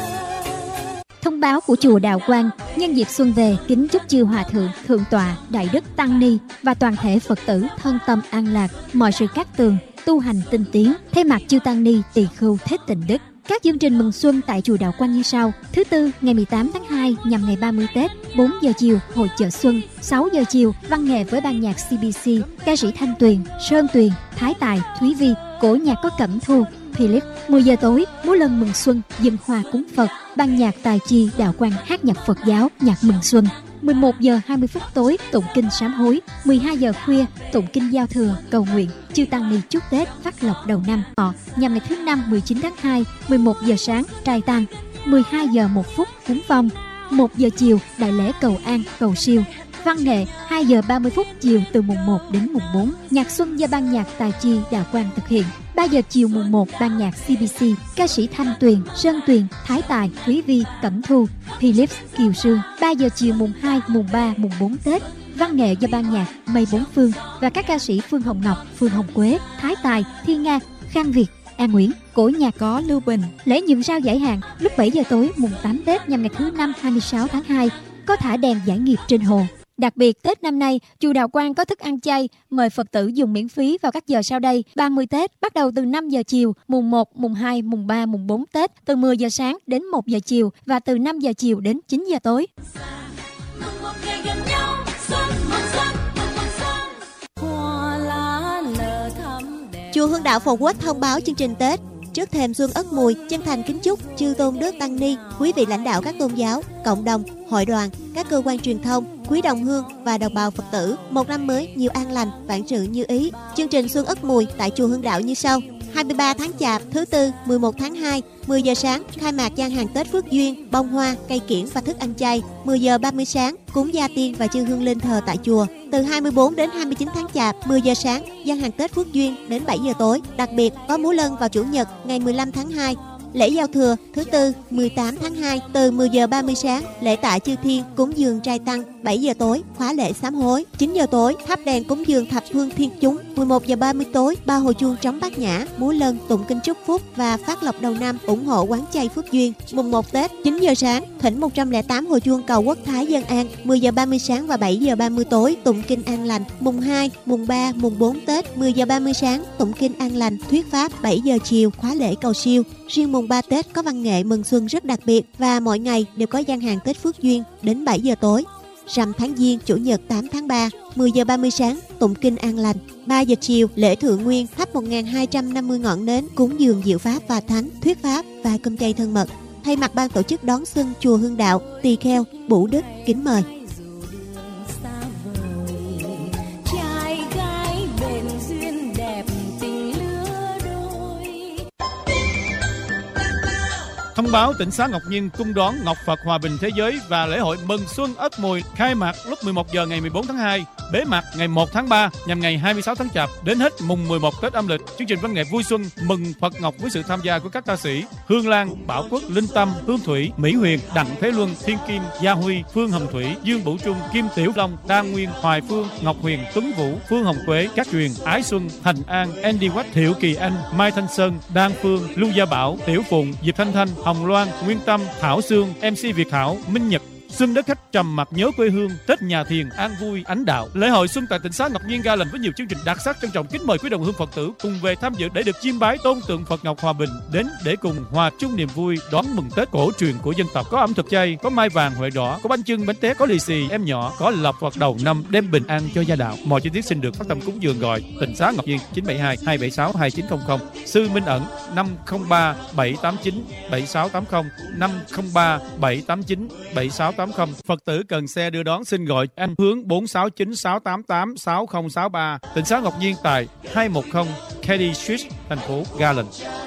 Thông báo của chùa Đạo Quang nhân dịp xuân về kính chúc chư hòa thượng, thượng tọa, đại đức tăng ni và toàn thể Phật tử thân tâm an lạc, mọi sự cát tường, tu hành tinh tiến. Thay mặt chư tăng ni tỳ khưu Thích Tịnh Đức, các chương trình mừng xuân tại chùa Đạo Quang như sau: thứ tư ngày mười tám tháng hai nhằm ngày ba mươi Tết, bốn giờ chiều hội chợ xuân, sáu giờ chiều văn nghệ với ban nhạc xê bê xê, ca sĩ Thanh Tuyền, Sơn Tuyền, Thái Tài, Thúy Vi, cổ nhạc có Cẩm Thu, Philip. mười giờ tối múa lân mừng xuân, dâng hoa cúng Phật, ban nhạc Tài Chi Đạo Quang hát nhạc Phật giáo, nhạc mừng xuân. mười một giờ hai mươi phút tối tụng kinh sám hối, mười hai giờ khuya tụng kinh giao thừa, cầu nguyện chư tăng ni chúc Tết phát lộc đầu năm họ nhằm ngày thứ năm mười chín tháng hai, mười một giờ sáng trai tang, mười hai giờ một phút cúng vong, một giờ chiều đại lễ cầu an, cầu siêu. Văn nghệ hai giờ ba mươi phút chiều từ mùng một đến mùng bốn, nhạc xuân do ban nhạc Tài Chi Đạo Quang thực hiện. ba giờ chiều mùng một ban nhạc xê bê xê, ca sĩ Thanh Tuyền, Sơn Tuyền, Thái Tài, Thúy Vi, Cẩm Thu, Philips, Kiều Sương. ba giờ chiều mùng hai, mùng ba, mùng bốn Tết, văn nghệ do ban nhạc Mây Bốn Phương và các ca sĩ Phương Hồng Ngọc, Phương Hồng Quế, Thái Tài, Thiên Nga, Khang Việt, An Nguyễn. Cổ nhạc có Lưu Bình. Lễ nhượng sao giải hạn lúc bảy giờ tối mùng tám Tết nhằm ngày thứ năm hai mươi sáu tháng hai, có thả đèn giải nghiệp trên hồ. Đặc biệt, Tết năm nay, chùa Đạo Quang có thức ăn chay, mời Phật tử dùng miễn phí vào các giờ sau đây. ba mươi Tết, bắt đầu từ năm giờ chiều, mùng một, mùng hai, mùng ba, mùng bốn Tết, từ mười giờ sáng đến một giờ chiều và từ năm giờ chiều đến chín giờ tối. Chùa Hương Đạo Phổ Quốc thông báo chương trình Tết. Trước thềm xuân Ất Mùi, chân thành kính chúc chư tôn đức tăng ni, quý vị lãnh đạo các tôn giáo, cộng đồng, hội đoàn, các cơ quan truyền thông, quý đồng hương và đồng bào Phật tử một năm mới nhiều an lành, vạn sự như ý. Chương trình xuân Ất Mùi tại chùa Hương Đạo như sau: hai mươi ba tháng Chạp, thứ tư, mười một tháng hai, mười giờ sáng khai mạc gian hàng Tết Phước Duyên, bông hoa, cây kiển và thức ăn chay. mười giờ ba mươi sáng cúng gia tiên và chư hương linh thờ tại chùa. Từ hai mươi bốn đến hai mươi chín tháng Chạp, mười giờ sáng gian hàng Tết Phước Duyên đến bảy giờ tối. Đặc biệt có múa lân vào chủ nhật ngày mười lăm tháng hai. Lễ giao thừa thứ tư mười tám tháng hai từ mười giờ ba mươi sáng, lễ tạ chư thiên, cúng dường trai tăng. bảy giờ tối khóa lễ sám hối. chín giờ tối thắp đèn cúng dường thập phương thiên chúng. mười một giờ ba mươi tối ba hồi chuông trống bát nhã, múa lân, tụng kinh chúc phúc và phát lộc đầu năm, ủng hộ quán chay Phước Duyên. Mùng một Tết chín giờ sáng thỉnh một trăm lẻ tám hồi chuông cầu quốc thái dân an. mười giờ ba mươi sáng và bảy giờ ba mươi tối tụng kinh an lành. Mùng hai, mùng ba, mùng bốn Tết mười giờ ba mươi sáng tụng kinh an lành, thuyết pháp. bảy giờ chiều khóa lễ cầu siêu. Riêng mùng ba Tết có văn nghệ mừng xuân rất đặc biệt và mỗi ngày đều có gian hàng Tết Phước Duyên đến bảy giờ tối. Rằm tháng Giêng chủ nhật tám tháng ba, mười giờ ba mươi sáng tụng kinh an lành. ba giờ chiều lễ thượng nguyên, thắp một nghìn hai trăm năm mươi ngọn nến, cúng dường diệu pháp và thánh, thuyết pháp và cơm chay thân mật. Thay mặt ban tổ chức đón xuân chùa Hương Đạo, tỳ kheo Bủ Đức kính mời. Thông báo tỉnh xá Ngọc Nhiên cung đón Ngọc Phật Hòa Bình Thế Giới và lễ hội mừng xuân Ất Mùi khai mạc lúc mười một giờ ngày mười bốn tháng hai, bế mạc ngày một tháng ba nhằm ngày hai mươi sáu tháng Chạp đến hết mùng mười một Tết âm lịch. Chương trình văn nghệ vui xuân mừng Phật Ngọc với sự tham gia của các ca sĩ Hương Lan, Bảo Quốc, Linh Tâm, Hương Thủy, Mỹ Huyền, Đặng Thế Luân, Thiên Kim, Gia Huy, Phương Hồng Thủy, Dương Bửu Trung, Kim Tiểu Long, Đan Nguyên, Hoài Phương, Ngọc Huyền, Tuấn Vũ, Phương Hồng Quế, Cát Truyền, Ái Xuân, Thành An, Andy Watt, Thiệu Kỳ Anh, Mai Thanh Sơn, Đan Phương, Lưu Gia Bảo, Tiểu Phụng, Diệp Thanh Thanh, Hồng Loan, Nguyên Tâm, Thảo Sương, em xê Việt Thảo, Minh Nhật. Xuân đất khách trầm mặc nhớ quê hương, Tết nhà thiền an vui ánh đạo. Lễ hội xuân tại tỉnh xá Ngọc Nhiên Garland với nhiều chương trình đặc sắc, trân trọng kính mời quý đồng hương Phật tử cùng về tham dự để được chiêm bái tôn tượng Phật Ngọc Hòa Bình, đến để cùng hòa chung niềm vui đón mừng Tết cổ truyền của dân tộc. Có ẩm thực chay, có mai vàng huệ đỏ, có bánh chưng bánh tét, có lì xì em nhỏ, có lộc Phật đầu năm đem bình an cho gia đạo. Mọi chi tiết xin được phát tâm cúng dường gọi tỉnh xá Ngọc Nhiên chín bảy hai hai bảy sáu hai chín không không, Sư Minh Ẩn năm không ba bảy tám chín bảy sáu tám không, năm không ba bảy tám chín bảy sáu tám tám không. Phật tử cần xe đưa đón xin gọi anh hướng bốn sáu chín sáu tám tám sáu không sáu ba. Tịnh xá Ngọc Nhiên tại hai một không Katy Street, thành phố Garland.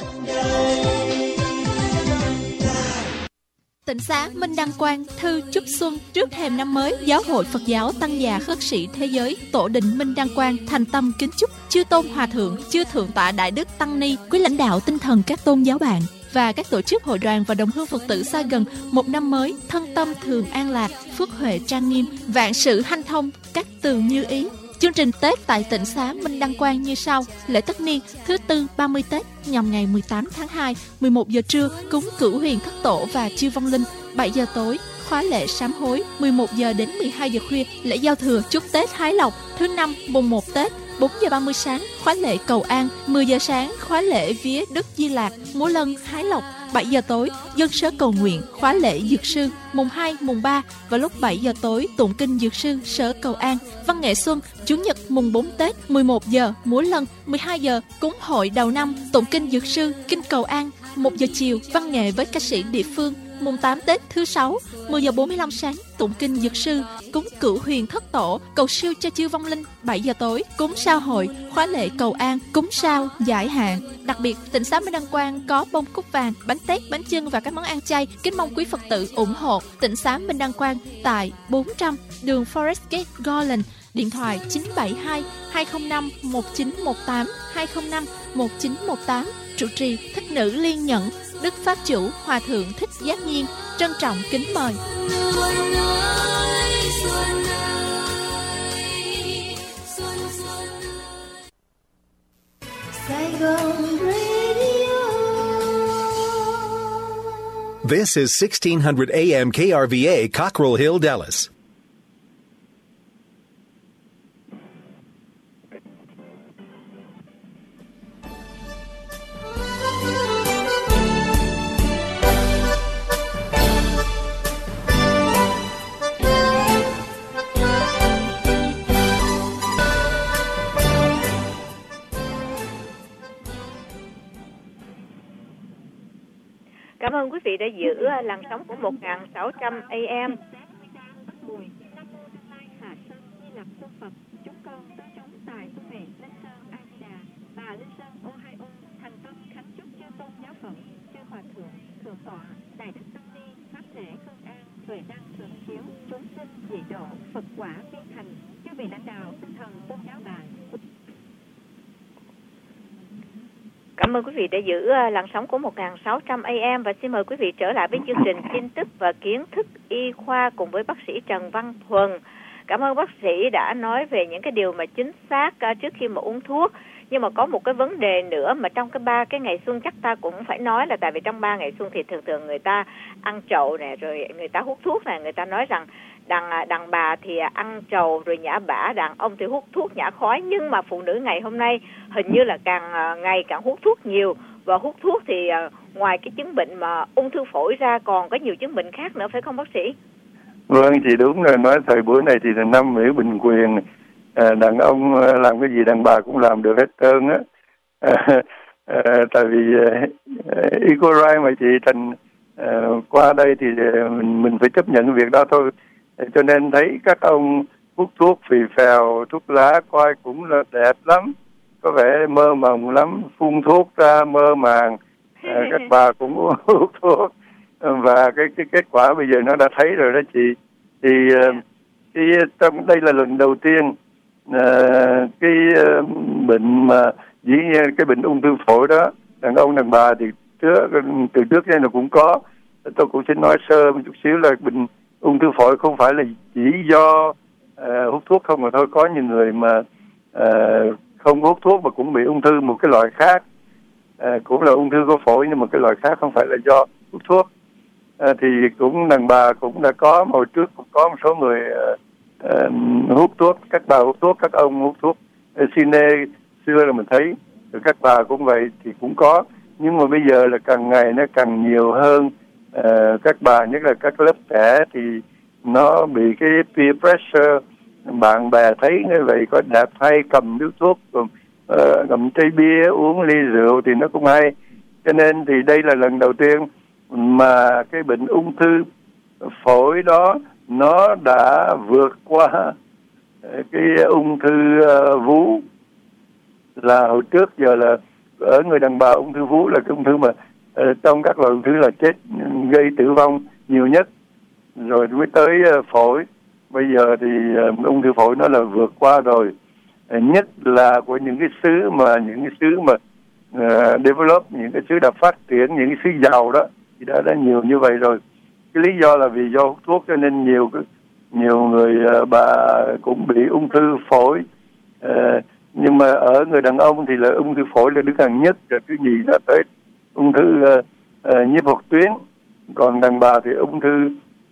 Tịnh xá Minh Đăng Quang thư chúc xuân trước thềm năm mới, Giáo hội Phật giáo Tăng già Khất sĩ thế giới Tổ đình Minh Đăng Quang thành tâm kính chúc chư tôn hòa thượng, chư thượng tọa đại đức tăng ni, quý lãnh đạo tinh thần các tôn giáo bạn và các tổ chức hội đoàn và đồng hương Phật tử xa gần một năm mới thân tâm thường an lạc, phước huệ trang nghiêm, vạn sự hanh thông, các tường như ý. Chương trình Tết tại Tịnh xá Minh Đăng Quang như sau: lễ tất niên thứ tư ba mươi Tết nhằm ngày mười tám tháng hai, mười một giờ trưa cúng Cửu Huyền Thất Tổ và Chư Vong Linh, bảy giờ tối khóa lễ sám hối, mười một giờ đến mười hai giờ khuya lễ giao thừa chúc Tết hái lộc, thứ năm mùng một Tết bốn giờ ba mươi sáng khóa lễ cầu an, mười giờ sáng khóa lễ vía Đức Di Lạc, múa lân hái lộc, bảy giờ tối dân sớ cầu nguyện khóa lễ dược sư, mùng hai, mùng ba và lúc bảy giờ tối tụng kinh dược sư sớ cầu an. Văn nghệ xuân chủ nhật mùng bốn Tết mười một giờ múa lân, mười hai giờ cúng hội đầu năm tụng kinh dược sư, kinh cầu an, một giờ chiều văn nghệ với ca sĩ địa phương. Mùng tám Tết thứ sáu mười giờ bốn mươi lăm sáng tụng kinh dược sư, cúng Cửu Huyền Thất Tổ, cầu siêu cho chư vong linh, bảy giờ tối cúng sao hội, khóa lễ cầu an, cúng sao giải hạn. Đặc biệt Tịnh xá Minh Đăng Quang có bông cúc vàng, bánh tét, bánh chưng và các món ăn chay. Kính mong quý Phật tử ủng hộ Tịnh xá Minh Đăng Quang tại bốn trăm đường Forest Gate, Garland. Điện thoại chín bảy hai hai không năm một chín một tám hai không năm một chín một tám. Trụ trì Thích Nữ Liên Nhẫn, Đức Pháp Chủ Hòa Thượng Thích Giác Nhiên trân trọng kính mời. This is sixteen hundred A M K R V A, Cockrell Hill, Dallas. Cảm ơn quý vị đã giữ làn sóng của một nghìn sáu trăm A M. Chúng con tới chúng tại tu viện Linh Sơn A Di Đà và Linh Sơn Ohio thành tâm khánh chúc chư tôn giáo phận, chư hòa thượng, thượng tọa, đại đức tăng ni, pháp thể hương an, tuệ năng thường chiếu, chúng sinh dị độ, Phật quả viên thành, chư vị lãnh đạo tinh thần tôn giáo bạn. Cảm ơn quý vị đã giữ làn sóng của một nghìn sáu trăm A M và xin mời quý vị trở lại với chương trình tin tức và kiến thức y khoa cùng với bác sĩ Trần Văn Thuần. Cảm ơn bác sĩ đã nói về những cái điều mà chính xác trước khi mà uống thuốc. Nhưng mà có một cái vấn đề nữa mà trong cái ba cái ngày xuân chắc ta cũng phải nói là tại vì trong ba ngày xuân thì thường thường người ta ăn trầu nè, rồi người ta hút thuốc nè, người ta nói rằng đàn đàn bà thì ăn trầu rồi nhả bả, đàn ông thì hút thuốc nhả khói. Nhưng mà phụ nữ ngày hôm nay hình như là càng ngày càng hút thuốc nhiều, và hút thuốc thì ngoài cái chứng bệnh mà ung thư phổi ra còn có nhiều chứng bệnh khác nữa, phải không bác sĩ? Vâng, chị đúng rồi, nói thời buổi này thì là nam nữ bình quyền, à, đàn ông làm cái gì đàn bà cũng làm được hết trơn á. À, à, tại vì uh, equal right mà chị Thành uh, qua đây thì mình mình phải chấp nhận cái việc đó thôi. Cho nên thấy các ông hút thuốc phì phèo, thuốc lá coi cũng là đẹp lắm, có vẻ mơ mộng lắm, phun thuốc ra mơ màng. À, các bà cũng hút thuốc và cái cái kết quả bây giờ nó đã thấy rồi đó chị. Thì cái trong đây là lần đầu tiên à, cái uh, bệnh mà dĩ nhiên cái bệnh ung thư phổi đó, đàn ông đàn bà thì trước từ trước đây là cũng có. Tôi cũng xin nói sơ một chút xíu là bệnh ung thư phổi không phải là chỉ do uh, hút thuốc không mà thôi, có những người mà uh, không hút thuốc mà cũng bị ung thư một cái loại khác, uh, cũng là ung thư của phổi nhưng mà cái loại khác không phải là do hút thuốc. Uh, thì cũng đàn bà cũng đã có, hồi trước cũng có một số người uh, uh, hút thuốc, các bà hút thuốc, các ông hút thuốc. Uh, cine xưa là mình thấy, rồi các bà cũng vậy thì cũng có, nhưng mà bây giờ là càng ngày nó càng nhiều hơn. Uh, các bà nhất là các lớp trẻ thì nó bị cái peer pressure, bạn bè thấy như vậy có đẹp hay cầm điếu thuốc, cầm, uh, cầm chai bia, uống ly rượu thì nó cũng hay. Cho nên thì đây là lần đầu tiên mà cái bệnh ung thư phổi đó nó đã vượt qua cái ung thư uh, vú. Là hồi trước giờ là ở người đàn bà ung thư vú là cái ung thư mà uh, trong các loại ung thư là chết gây tử vong nhiều nhất, rồi mới tới uh, phổi. Bây giờ thì uh, ung thư phổi nó là vượt qua rồi, uh, nhất là của những cái xứ mà những cái xứ mà uh, develop, những cái xứ đã phát triển, những cái xứ giàu đó thì đã đã nhiều như vậy rồi. Cái lý do là vì do hút thuốc cho nên nhiều nhiều người uh, bà cũng bị ung thư phổi. Uh, nhưng mà ở người đàn ông thì là ung thư phổi là đứng hàng nhất, rồi thứ nhì là tới ung thư uh, uh, nhiễm hoạt tuyến, còn đàn bà thì ung thư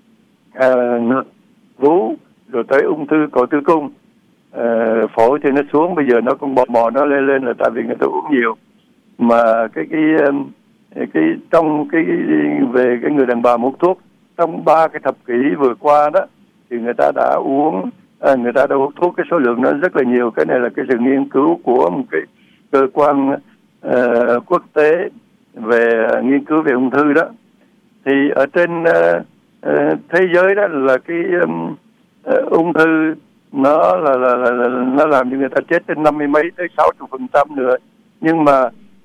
uh, ngực, vú, rồi tới ung thư cổ tử cung. Uh, phổi thì nó xuống, bây giờ nó cũng bò bò nó lên lên là tại vì người ta uống nhiều. Mà cái cái cái, cái trong cái về cái người đàn bà hút thuốc trong ba cái thập kỷ vừa qua đó thì người ta đã uống à, người ta đã hút thuốc cái số lượng nó rất là nhiều. Cái này là cái sự nghiên cứu của một cái cơ quan uh, quốc tế về uh, nghiên cứu về ung thư đó. Thì ở trên uh, uh, thế giới đó là cái um, uh, ung thư nó là, là, là, là nó làm cho người ta chết đến năm mươi mấy tới sáu mươi phần trăm nữa. Nhưng mà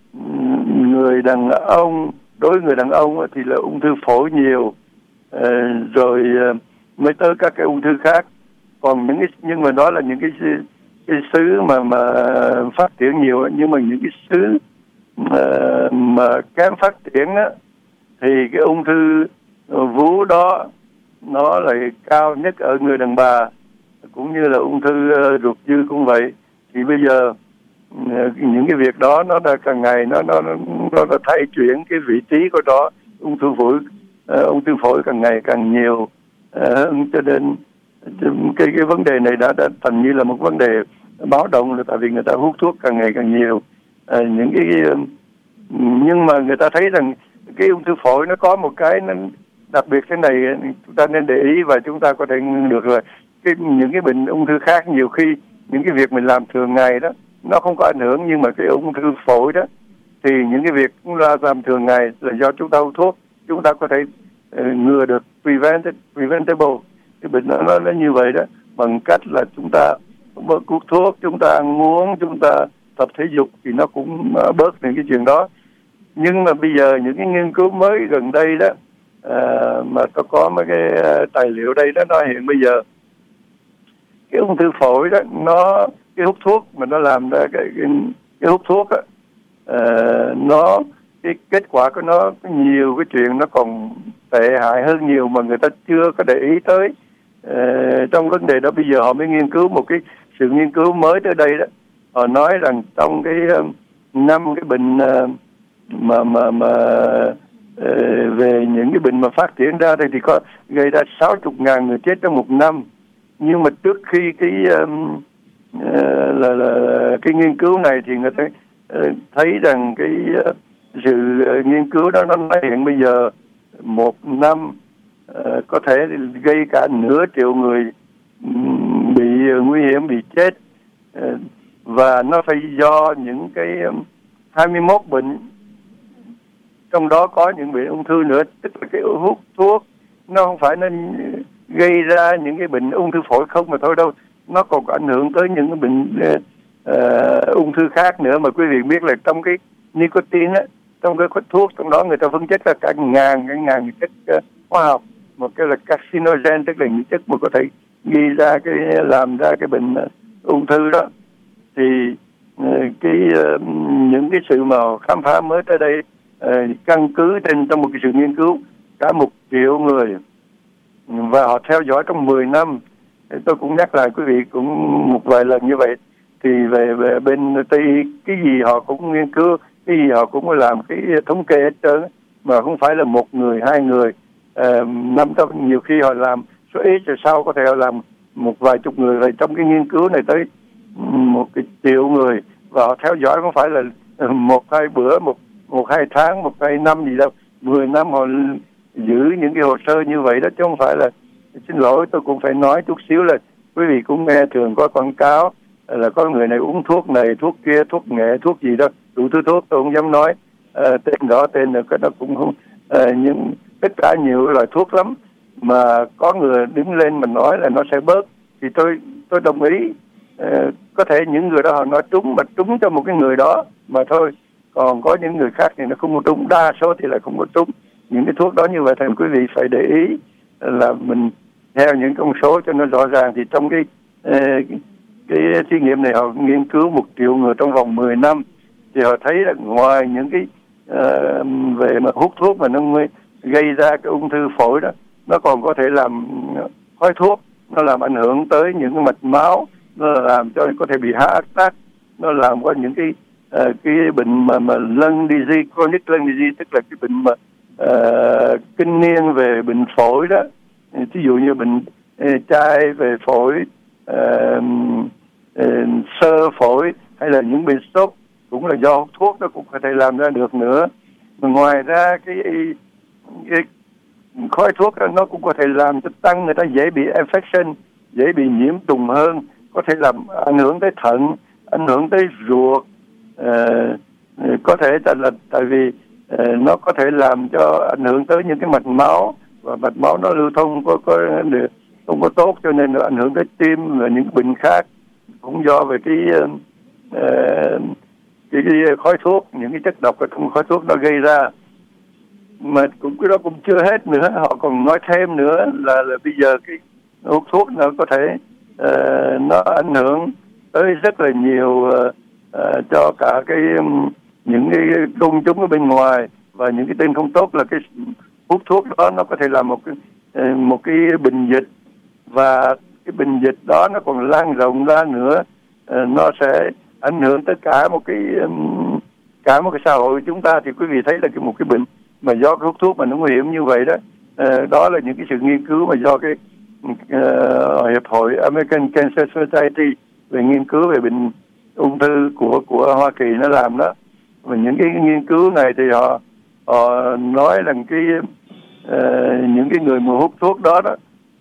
người đàn ông, đối với người đàn ông thì là ung thư phổi nhiều, uh, rồi uh, mới tới các cái ung thư khác. Còn những cái, nhưng mà đó là những cái cái xứ mà mà phát triển nhiều, nhưng mà những cái xứ uh, mà kém phát triển á thì cái ung thư vú đó nó lại cao nhất ở người đàn bà, cũng như là ung thư uh, ruột dư cũng vậy. Thì bây giờ uh, những cái việc đó nó đã càng ngày nó nó nó đã thay chuyển cái vị trí của đó. Ung thư phổi uh, ung thư phổi càng ngày càng nhiều hơn, uh, cho nên cái cái vấn đề này đã đã thành như là một vấn đề báo động, là tại vì người ta hút thuốc càng ngày càng nhiều. À, những cái nhưng mà người ta thấy rằng cái ung thư phổi nó có một cái nó đặc biệt thế này, chúng ta nên để ý và chúng ta có thể được là cái những cái bệnh ung thư khác nhiều khi những cái việc mình làm thường ngày đó nó không có ảnh hưởng, nhưng mà cái ung thư phổi đó thì những cái việc chúng ta làm thường ngày là do chúng ta hút thuốc, chúng ta có thể uh, ngừa được, prevented, preventable. Cái bệnh nó, nó nó như vậy đó, bằng cách là chúng ta bớt hút thuốc, chúng ta ăn uống, chúng ta tập thể dục thì nó cũng uh, bớt những cái chuyện đó. Nhưng mà bây giờ những cái nghiên cứu mới gần đây đó uh, mà có có mấy cái uh, tài liệu đây đó, nó hiện bây giờ cái ung thư phổi đó, nó cái hút thuốc mà nó làm ra cái cái, cái hút thuốc á, uh, nó cái kết quả của nó có nhiều cái chuyện nó còn tệ hại hơn nhiều mà người ta chưa có để ý tới. Uh, trong vấn đề đó bây giờ họ mới nghiên cứu một cái sự nghiên cứu mới tới đây đó. Họ nói rằng trong cái năm uh, cái bệnh uh, mà mà mà uh, về những cái bệnh mà phát triển ra đây thì có gây ra sáu mươi ngàn người chết trong một năm. Nhưng mà trước khi cái um, uh, là, là cái nghiên cứu này thì người ta uh, thấy rằng cái uh, sự uh, nghiên cứu đó nó nói hiện bây giờ một năm uh, có thể gây cả nửa triệu người um, bị uh, nguy hiểm, bị chết, uh, và nó phải do những cái um, hai mươi mốt bệnh, trong đó có những bệnh ung thư nữa. Tức là cái hút thuốc nó không phải nên gây ra những cái bệnh ung thư phổi không mà thôi đâu, nó còn có ảnh hưởng tới những cái bệnh uh, ung thư khác nữa. Mà quý vị biết là trong cái nicotine á, trong cái thuốc trong đó người ta phân tích là cả ngàn cái ngàn chất uh, hóa học, một cái là carcinogen, tức là những chất mà có thể gây ra cái làm ra cái bệnh uh, ung thư đó. Thì uh, cái uh, những cái sự mà khám phá mới tới đây uh, căn cứ trên trong một cái sự nghiên cứu cả một triệu người và họ theo dõi trong mười năm. Tôi cũng nhắc lại quý vị cũng một vài lần như vậy. Thì về, về bên Tây cái gì họ cũng nghiên cứu, cái gì họ cũng làm cái thống kê hết trơn, mà không phải là một người, hai người. À, năm đó nhiều khi họ làm số ít rồi sau có thể họ làm một vài chục người. Rồi trong cái nghiên cứu này tới một cái triệu người và họ theo dõi không phải là một hai bữa, một một hai tháng, một hai năm gì đâu, mười năm họ giữ những cái hồ sơ như vậy đó, chứ không phải là, xin lỗi tôi cũng phải nói chút xíu là quý vị cũng nghe thường có quảng cáo là có người này uống thuốc này, thuốc kia, thuốc nghệ, thuốc gì đó, đủ thứ thuốc tôi không dám nói à, tên đó tên là cái đó cũng không à, nhưng tất cả nhiều loại thuốc lắm mà có người đứng lên mà nói là nó sẽ bớt thì tôi tôi đồng ý. Ờ, có thể những người đó họ nói trúng mà trúng cho một cái người đó mà thôi, còn có những người khác thì nó không có trúng, đa số thì là không có trúng những cái thuốc đó. Như vậy thành quý vị phải để ý là mình theo những con số cho nó rõ ràng. Thì trong cái cái, cái thí nghiệm này họ nghiên cứu một triệu người trong vòng mười năm thì họ thấy là ngoài những cái uh, về mà hút thuốc mà nó gây ra cái ung thư phổi đó, nó còn có thể làm khói thuốc, nó làm ảnh hưởng tới những cái mạch máu, nó làm cho có thể bị heart attack, nó làm có những cái uh, cái bệnh mà mà lung disease, chronic lung disease, tức là cái bệnh mà uh, kinh niên về bệnh phổi đó. Ví dụ như bệnh uh, chai về phổi, uh, uh, xơ phổi hay là những bệnh stroke cũng là do hút thuốc, nó cũng có thể làm ra được nữa. Mà ngoài ra cái, cái khói thuốc đó, nó cũng có thể làm cho tăng người ta dễ bị infection, dễ bị nhiễm trùng hơn, có thể làm ảnh hưởng tới thận, ảnh hưởng tới ruột, uh, có thể là tại vì uh, nó có thể làm cho ảnh hưởng tới những cái mạch máu, và mạch máu nó lưu thông có có được không có tốt, cho nên nó ảnh hưởng tới tim và những bệnh khác cũng do về cái uh, cái, cái khói thuốc, những cái chất độc trong khói thuốc nó gây ra. Mà cũng cái đó cũng chưa hết nữa, họ còn nói thêm nữa là, là bây giờ cái hút thuốc nó có thể uh, nó ảnh hưởng tới rất là nhiều uh, uh, cho cả cái um, những cái công chúng ở bên ngoài, và những cái tên không tốt là cái hút thuốc đó nó có thể làm một cái uh, một cái bệnh dịch, và cái bệnh dịch đó nó còn lan rộng ra nữa, uh, nó sẽ ảnh hưởng tới cả một cái um, cả một cái xã hội của chúng ta. Thì quý vị thấy là cái một cái bệnh mà do cái hút thuốc mà nó nguy hiểm như vậy đó, uh, đó là những cái sự nghiên cứu mà do cái uh, hiệp hội American Cancer Society về nghiên cứu về bệnh ung thư của của Hoa Kỳ nó làm đó. Và những cái nghiên cứu này thì họ họ nói rằng cái uh, những cái người mà hút thuốc đó đó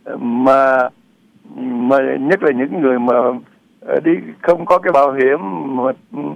mà mà nhất là những người mà đi không có cái bảo hiểm mà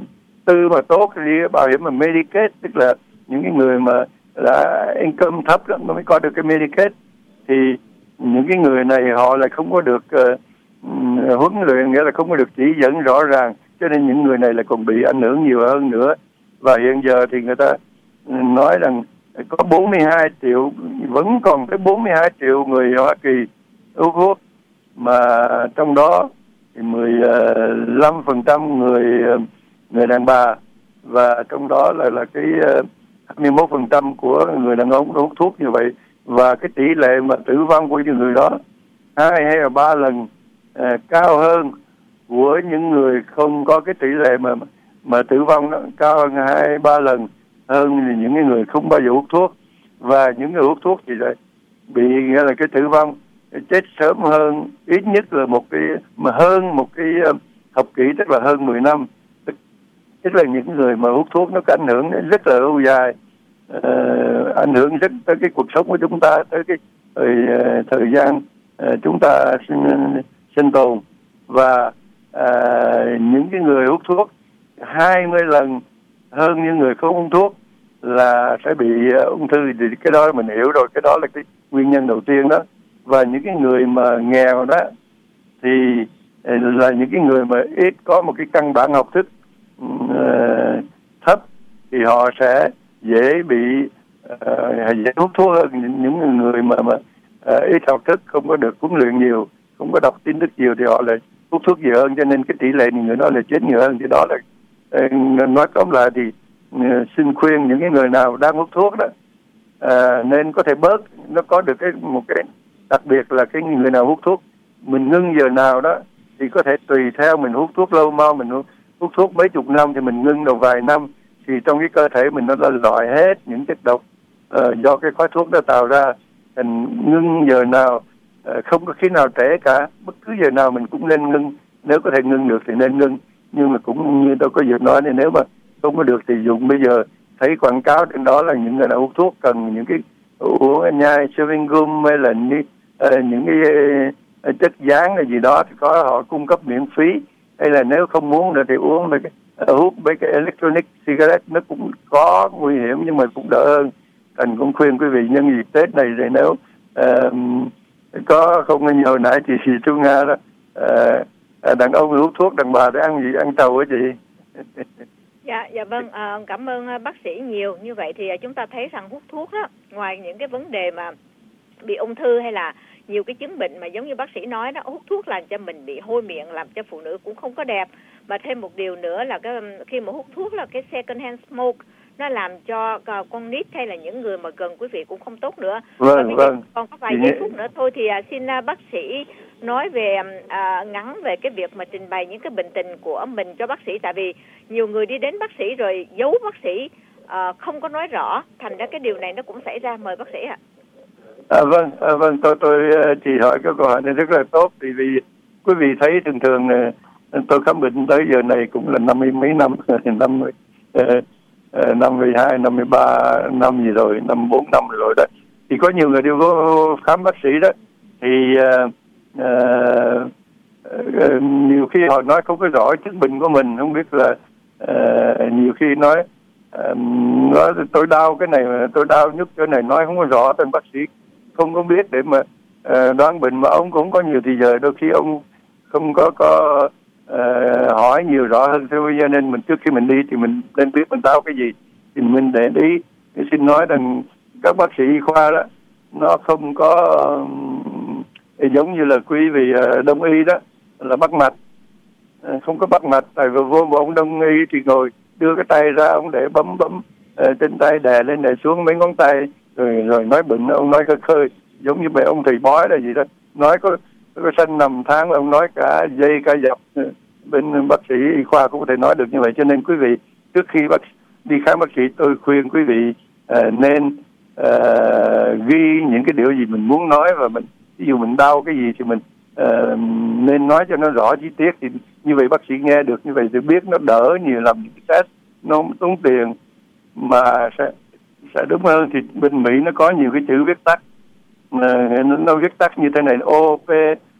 tư mà tốt, đi bảo hiểm mà Medicaid, tức là những cái người mà là income thấp đó nó mới có được cái Medicaid, thì những cái người này họ lại không có được uh, huấn luyện, nghĩa là không có được chỉ dẫn rõ ràng, cho nên những người này lại còn bị ảnh hưởng nhiều hơn nữa. Và hiện giờ thì người ta nói rằng có bốn mươi hai triệu, vẫn còn tới bốn mươi hai triệu người Hoa Kỳ hút thuốc, mà trong đó thì mười lăm phần trăm người người đàn bà, và trong đó là là cái hai mươi mốt phần trăm của người đàn ông hút thuốc như vậy. Và cái tỷ lệ mà tử vong của những người đó hai hay là ba lần uh, cao hơn của những người không có cái tỷ lệ mà mà tử vong nó cao hơn hai ba lần hơn những cái người không bao giờ hút thuốc. Và những người hút thuốc thì lại bị nghĩa là cái tử vong chết sớm hơn ít nhất là một cái mà hơn một cái uh, thập kỷ, tức là hơn mười năm. Tức, tức là những người mà hút thuốc nó có ảnh hưởng rất là lâu dài, uh, ảnh hưởng rất tới cái cuộc sống của chúng ta, tới cái thời, uh, thời gian uh, chúng ta sinh, sinh tồn. Và uh, những cái người hút thuốc hai mươi lần hơn những người không hút thuốc là sẽ bị uh, ung thư. Thì cái đó mình hiểu rồi, cái đó là cái nguyên nhân đầu tiên đó. Và những cái người mà nghèo đó thì là những cái người mà ít có một cái căn bản học thức uh, thấp, thì họ sẽ dễ bị uh, dễ hút thuốc hơn những người mà mà uh, ít học thức, không có được huấn luyện nhiều, không có đọc tin tức nhiều, thì họ lại hút thuốc nhiều hơn, cho nên cái tỷ lệ người đó là chết nhiều hơn. Thì đó là uh, nói tóm lại thì uh, xin khuyên những cái người nào đang hút thuốc đó uh, nên có thể bớt, nó có được cái một cái đặc biệt là cái người nào hút thuốc mình ngưng giờ nào đó thì có thể tùy theo mình hút thuốc lâu mau, mình hút, hút thuốc mấy chục năm thì mình ngưng đầu vài năm, thì trong cái cơ thể mình nó đã loại hết những chất độc uh, do cái khói thuốc đó tạo ra. Thành ngưng giờ nào uh, không có khi nào trễ cả, bất cứ giờ nào mình cũng nên ngưng, nếu có thể ngưng được thì nên ngưng. Nhưng mà cũng như tôi có vừa nói, thì nếu mà không có được thì dùng. Bây giờ thấy quảng cáo trên đó là những người nào hút thuốc cần những cái uống nhai chewing gum hay là những, uh, những cái uh, chất dán hay gì đó thì có họ cung cấp miễn phí, hay là nếu không muốn nữa thì uống mấy cái uh, hút mấy cái electronic cigarette, nó cũng có nguy hiểm nhưng mà cũng đỡ hơn. Thành cũng khuyên quý vị nhân dịp Tết này thì nếu uh, có không như hồi nãy chị chị Thu Nga đó, uh, đàn ông hút thuốc, đàn bà để ăn gì, ăn trầu hả chị? Dạ, dạ vâng, à, cảm ơn bác sĩ nhiều. Như vậy thì chúng ta thấy rằng hút thuốc đó, ngoài những cái vấn đề mà bị ung thư hay là nhiều cái chứng bệnh mà giống như bác sĩ nói đó, hút thuốc làm cho mình bị hôi miệng, làm cho phụ nữ cũng không có đẹp. Mà thêm một điều nữa là cái khi mà hút thuốc là cái second hand smoke, nó làm cho con nít hay là những người mà gần quý vị cũng không tốt nữa. Vâng, vâng. Còn có vài giây phút nữa thôi thì uh, xin uh, bác sĩ nói về uh, ngắn về cái việc mà trình bày những cái bệnh tình của mình cho bác sĩ. Tại vì nhiều người đi đến bác sĩ rồi giấu bác sĩ, uh, không có nói rõ, thành ra cái điều này nó cũng xảy ra. Mời bác sĩ ạ. À, vâng, à, vâng, tôi tôi chỉ hỏi cái câu hỏi này rất là tốt, vì vì quý vị thấy thường thường tôi khám bệnh tới giờ này cũng là năm mươi mấy năm, năm mươi năm mươi hai, năm mươi ba năm gì rồi, năm mươi bốn năm rồi đó. Thì có nhiều người đi vô khám bác sĩ đó, thì uh, uh, uh, nhiều khi họ nói không có rõ chứng bệnh của mình, không biết là uh, nhiều khi nói uh, nói tôi đau cái này, tôi đau nhức cái này, nói không có rõ, tên bác sĩ không có biết để mà uh, đoán bệnh, mà ông cũng có nhiều thì giờ đôi khi ông không có có uh, hỏi nhiều rõ hơn, cho nên mình trước khi mình đi thì mình nên biết mình đau cái gì thì mình để ý. Thì xin nói rằng các bác sĩ khoa đó nó không có um, giống như là quý vị uh, đông y đó là bắt mạch, uh, không có bắt mạch. Tại vì vô một ông đông y thì ngồi đưa cái tay ra, ông để bấm bấm uh, trên tay, đè lên đè xuống mấy ngón tay, rồi rồi nói bệnh, ông nói khơi khơi giống như mấy ông thầy bói là gì đó, nói có có sanh nằm tháng, ông nói cả dây cả dọc. Bên bác sĩ y khoa cũng có thể nói được như vậy. Cho nên quý vị trước khi bác đi khám bác sĩ, tôi khuyên quý vị uh, nên uh, ghi những cái điều gì mình muốn nói, và mình ví dụ mình đau cái gì thì mình uh, nên nói cho nó rõ chi tiết, thì như vậy bác sĩ nghe được, như vậy thì biết nó đỡ nhiều, làm những cái test nó tốn tiền mà sẽ sẽ đúng hơn. Thì bên Mỹ nó có nhiều cái chữ viết tắt, uh, nó, nó viết tắt như thế này: O P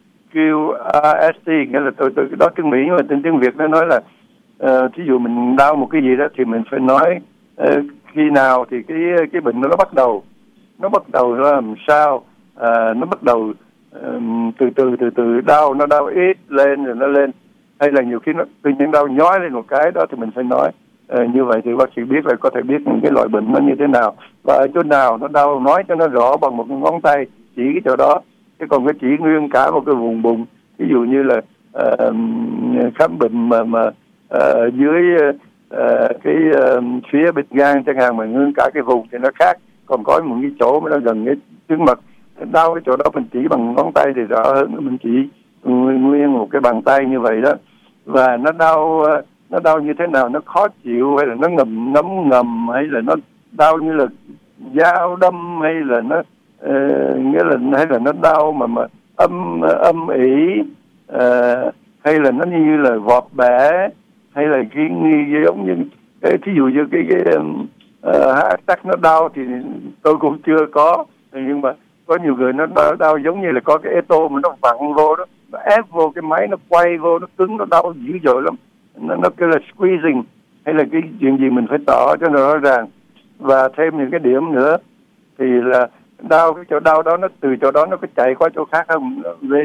Q R S T, nghĩa là tôi tôi đó tiếng Mỹ, nhưng mà tên tiếng Việt nó nói là uh, thí dụ mình đau một cái gì đó thì mình phải nói uh, khi nào thì cái cái bệnh nó bắt đầu, nó bắt đầu nó làm sao, uh, nó bắt đầu uh, từ từ từ từ đau, nó đau ít lên rồi nó lên, hay là nhiều khi nó tự nhiên đau nhói lên một cái đó thì mình phải nói. Uh, như vậy thì bác sĩ biết là có thể biết những cái loại bệnh nó như thế nào và ở chỗ nào nó đau, nói cho nó rõ bằng một cái ngón tay chỉ cái chỗ đó. Chứ còn cái chỉ nguyên cả một cái vùng bụng, ví dụ như là uh, khám bệnh mà mà uh, dưới uh, cái uh, phía bên gan chẳng hạn, mà nguyên cả cái vùng thì nó khác. Còn có một cái chỗ mà nó gần cái trước mặt, đau cái chỗ đó mình chỉ bằng ngón tay thì rõ hơn, mình chỉ nguyên một cái bàn tay như vậy đó. Và nó đau nó đau như thế nào, nó khó chịu hay là nó ngầm ngấm ngầm, hay là nó đau như là dao đâm, hay là nó Uh, nghĩa là hay là nó đau mà mà âm âm ỉ, uh, hay là nó như là vọt bẻ, hay là cái giống như cái thí dụ như cái cái uh, hát tắc nó đau thì tôi cũng chưa có, nhưng mà có nhiều người nó đau, đau giống như là có cái eto mà nó vặn vô đó, nó ép vô cái máy, nó quay vô, nó cứng, nó đau dữ dội lắm, nó nó kêu là squeezing, hay là cái chuyện gì mình phải tỏ cho nó rõ ràng. Và thêm những cái điểm nữa thì là đau, cái chỗ đau đó nó từ chỗ đó nó có chạy qua chỗ khác không,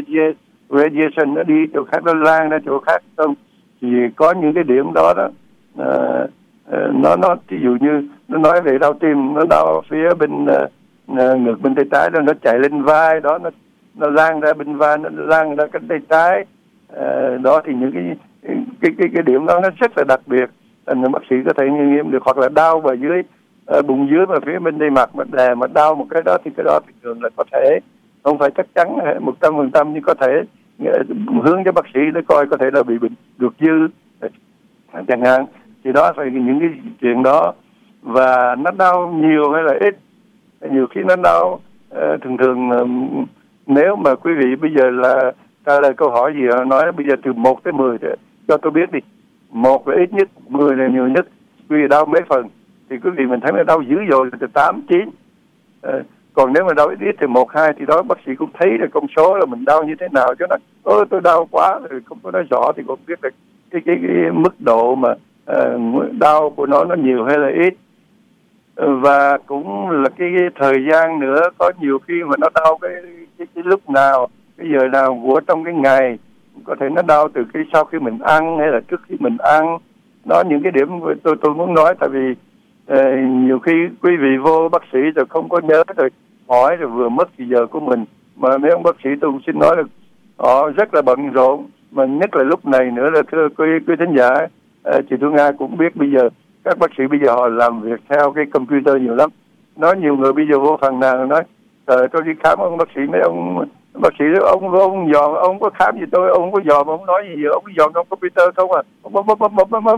radiation nó đi chỗ khác, nó lan ra chỗ khác không, thì có những cái điểm đó đó uh, uh, nó nó ví dụ như nó nói về đau tim, nó đau phía bên uh, ngực bên tay trái đó, nó chạy lên vai đó, nó nó lan ra bên vai, nó lan ra cái tay trái uh, đó, thì những cái cái cái cái điểm đó nó rất là đặc biệt, thành bác sĩ có thể nghiên nghiệm được. Hoặc là đau vào dưới ở bụng dưới mà phía bên đây mặt mà đè mà đau một cái đó thì cái đó thì thường là có thể, không phải chắc chắn một trăm phần trăm, nhưng có thể hướng cho bác sĩ để coi có thể là bị bệnh ruột dư chẳng hạn. Thì đó phải những cái chuyện đó. Và nó đau nhiều hay là ít, nhiều khi nó đau uh, thường thường uh, nếu mà quý vị bây giờ là trả lời câu hỏi gì nói bây giờ từ một tới mười thì cho tôi biết đi, một là ít nhất, mười là nhiều nhất, quý vị đau mấy phần thì quý vị mình thấy nó đau dữ dội từ tám, chín. À, còn nếu mà đau ít ít thì một, hai thì đó bác sĩ cũng thấy là con số là mình đau như thế nào, cho nó ôi tôi đau quá rồi không có nói rõ thì cũng biết là cái cái, cái mức độ mà uh, đau của nó nó nhiều hay là ít. và cũng là cái, cái thời gian nữa, có nhiều khi mà nó đau cái, cái, cái lúc nào, cái giờ nào của trong cái ngày, có thể nó đau từ cái sau khi mình ăn hay là trước khi mình ăn. Đó những cái điểm tôi tôi muốn nói, tại vì uh, nhiều khi quý vị vô bác sĩ rồi không có nhớ rồi hỏi rồi vừa mất thì giờ của mình. Mà mấy ông bác sĩ tôi cũng xin nói là họ rất là bận rộn, mà nhất là lúc này nữa là thưa quý quý thính giả, uh, chị Thu Nga cũng biết bây giờ các bác sĩ bây giờ họ làm việc theo cái computer nhiều lắm. Nói nhiều người bây giờ vô phần nào nói trời, tôi đi khám ông bác sĩ, mấy ông bác sĩ ông ông dòm, ông có khám gì tôi, ông có dòm, ông nói gì, ông có dòm trong computer không à, ông bấm bấm bấm bấm bấm bấm.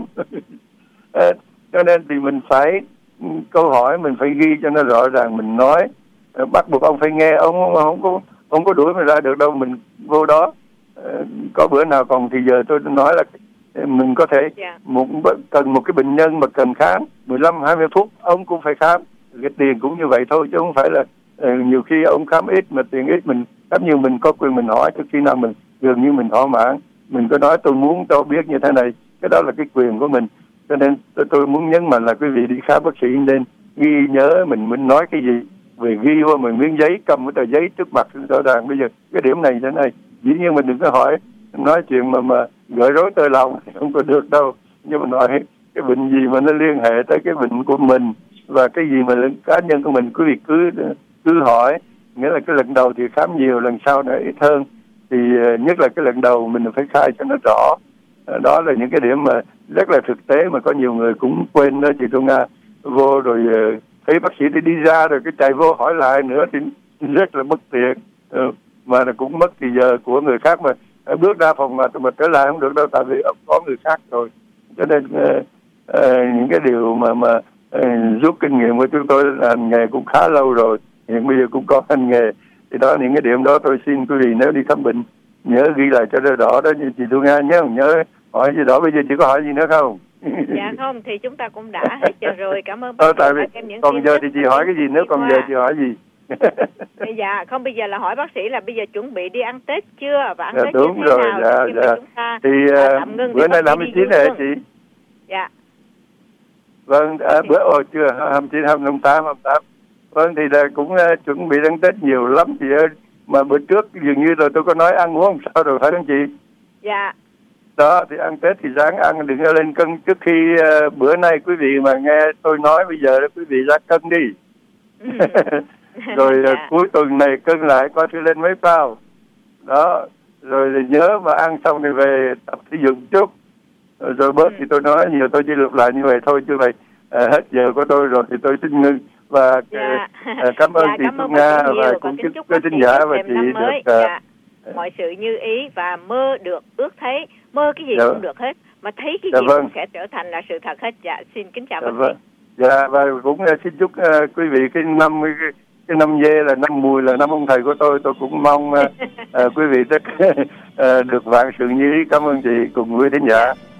Cho nên thì mình phải câu hỏi mình phải ghi cho nó rõ ràng, mình nói bắt buộc ông phải nghe, ông không có không có đuổi mình ra được đâu, mình vô đó. Có bữa nào còn thì giờ tôi nói là mình có thể một cần một cái bệnh nhân mà cần khám mười lăm hai mươi phút ông cũng phải khám, cái tiền cũng như vậy thôi, chứ không phải là uh, nhiều khi ông khám ít mà tiền ít, mình khám nhiều mình có quyền mình hỏi, trước khi nào mình dường như mình thỏa mãn, mình có nói tôi muốn cho biết như thế này, cái đó là cái quyền của mình. Cho nên tôi, tôi muốn nhấn mạnh là quý vị đi khám bác sĩ nên ghi nhớ mình mình nói cái gì, về ghi vô mình miếng giấy, cầm cái tờ giấy trước mặt rõ ràng. Bây giờ cái điểm này thế này, dĩ nhiên mình đừng có hỏi nói chuyện mà mà gợi rối tơ lòng, không có được đâu. Nhưng mà nói cái bệnh gì mà nó liên hệ tới cái bệnh của mình và cái gì mà cá nhân của mình, quý vị cứ cứ hỏi. Nghĩa là cái lần đầu thì khám nhiều, lần sau nó ít hơn, thì nhất là cái lần đầu mình phải khai cho nó rõ. Đó là những cái điểm mà rất là thực tế mà có nhiều người cũng quên đó chị Thu Nga. Vô rồi thấy bác sĩ thì đi ra rồi cái chạy vô hỏi lại nữa thì rất là mất tiền, mà cũng mất thì giờ của người khác, mà bước ra phòng mà mà trở lại không được đâu, tại vì có người khác rồi. Cho nên uh, uh, những cái điều mà mà uh, rút kinh nghiệm của chúng tôi làm nghề cũng khá lâu rồi, hiện bây giờ cũng có hành nghề, thì đó những cái điểm đó tôi xin quý vị nếu đi khám bệnh nhớ ghi lại cho nó rõ đó như chị Thu Nga nhớ, không nhớ hỏi gì đó. Bây giờ chị có hỏi gì nữa không? Dạ không, thì chúng ta cũng đã hết giờ rồi, cảm ơn ờ, tại vì còn giờ thì chị hỏi cái gì, nếu còn giờ chị hỏi gì? Dạ không, bây giờ là hỏi bác sĩ là bây giờ chuẩn bị đi ăn Tết chưa và ăn dạ, Tết đúng như thế rồi, nào dạ, dạ. chúng ta thì uh, bữa nay là hai mươi chín này chị. Dạ Vâng, à, bữa ồ chưa hai mươi chín, hai mươi tám, hai mươi tám. Vâng thì là cũng uh, chuẩn bị ăn Tết nhiều lắm chị ơi, mà bữa trước dường như rồi tôi có nói ăn uống sao rồi phải không chị? Dạ. Đó thì ăn Tết thì ráng ăn, đừng lên cân trước khi uh, bữa nay quý vị mà nghe tôi nói bây giờ đó quý vị ra cân đi. Rồi dạ. uh, cuối tuần này cân lại coi thử lên mấy bao. Đó, rồi nhớ mà ăn xong thì về tập thể dục chút. Rồi, rồi bớt ừ. thì tôi nói nhiều, tôi chỉ lặp lại như vậy thôi, chứ vậy uh, hết giờ của tôi rồi thì tôi xin ngưng. Và dạ. uh, cảm ơn dạ, chị Thu Nga và cũng chúc quý thính giả và chị được uh, dạ. mọi sự như ý và mơ được ước thấy, mơ cái gì dạ. cũng được hết, mà thấy cái dạ gì vâng. cũng sẽ trở thành là sự thật hết. Dạ xin kính chào dạ bác vâng. sĩ. Dạ và cũng uh, xin chúc uh, quý vị cái năm cái, cái năm Dê là năm Mùi là năm ông thầy của tôi, tôi cũng mong uh, uh, quý vị tất uh, được vạn sự như ý. Cảm ơn chị cùng quý thính giả.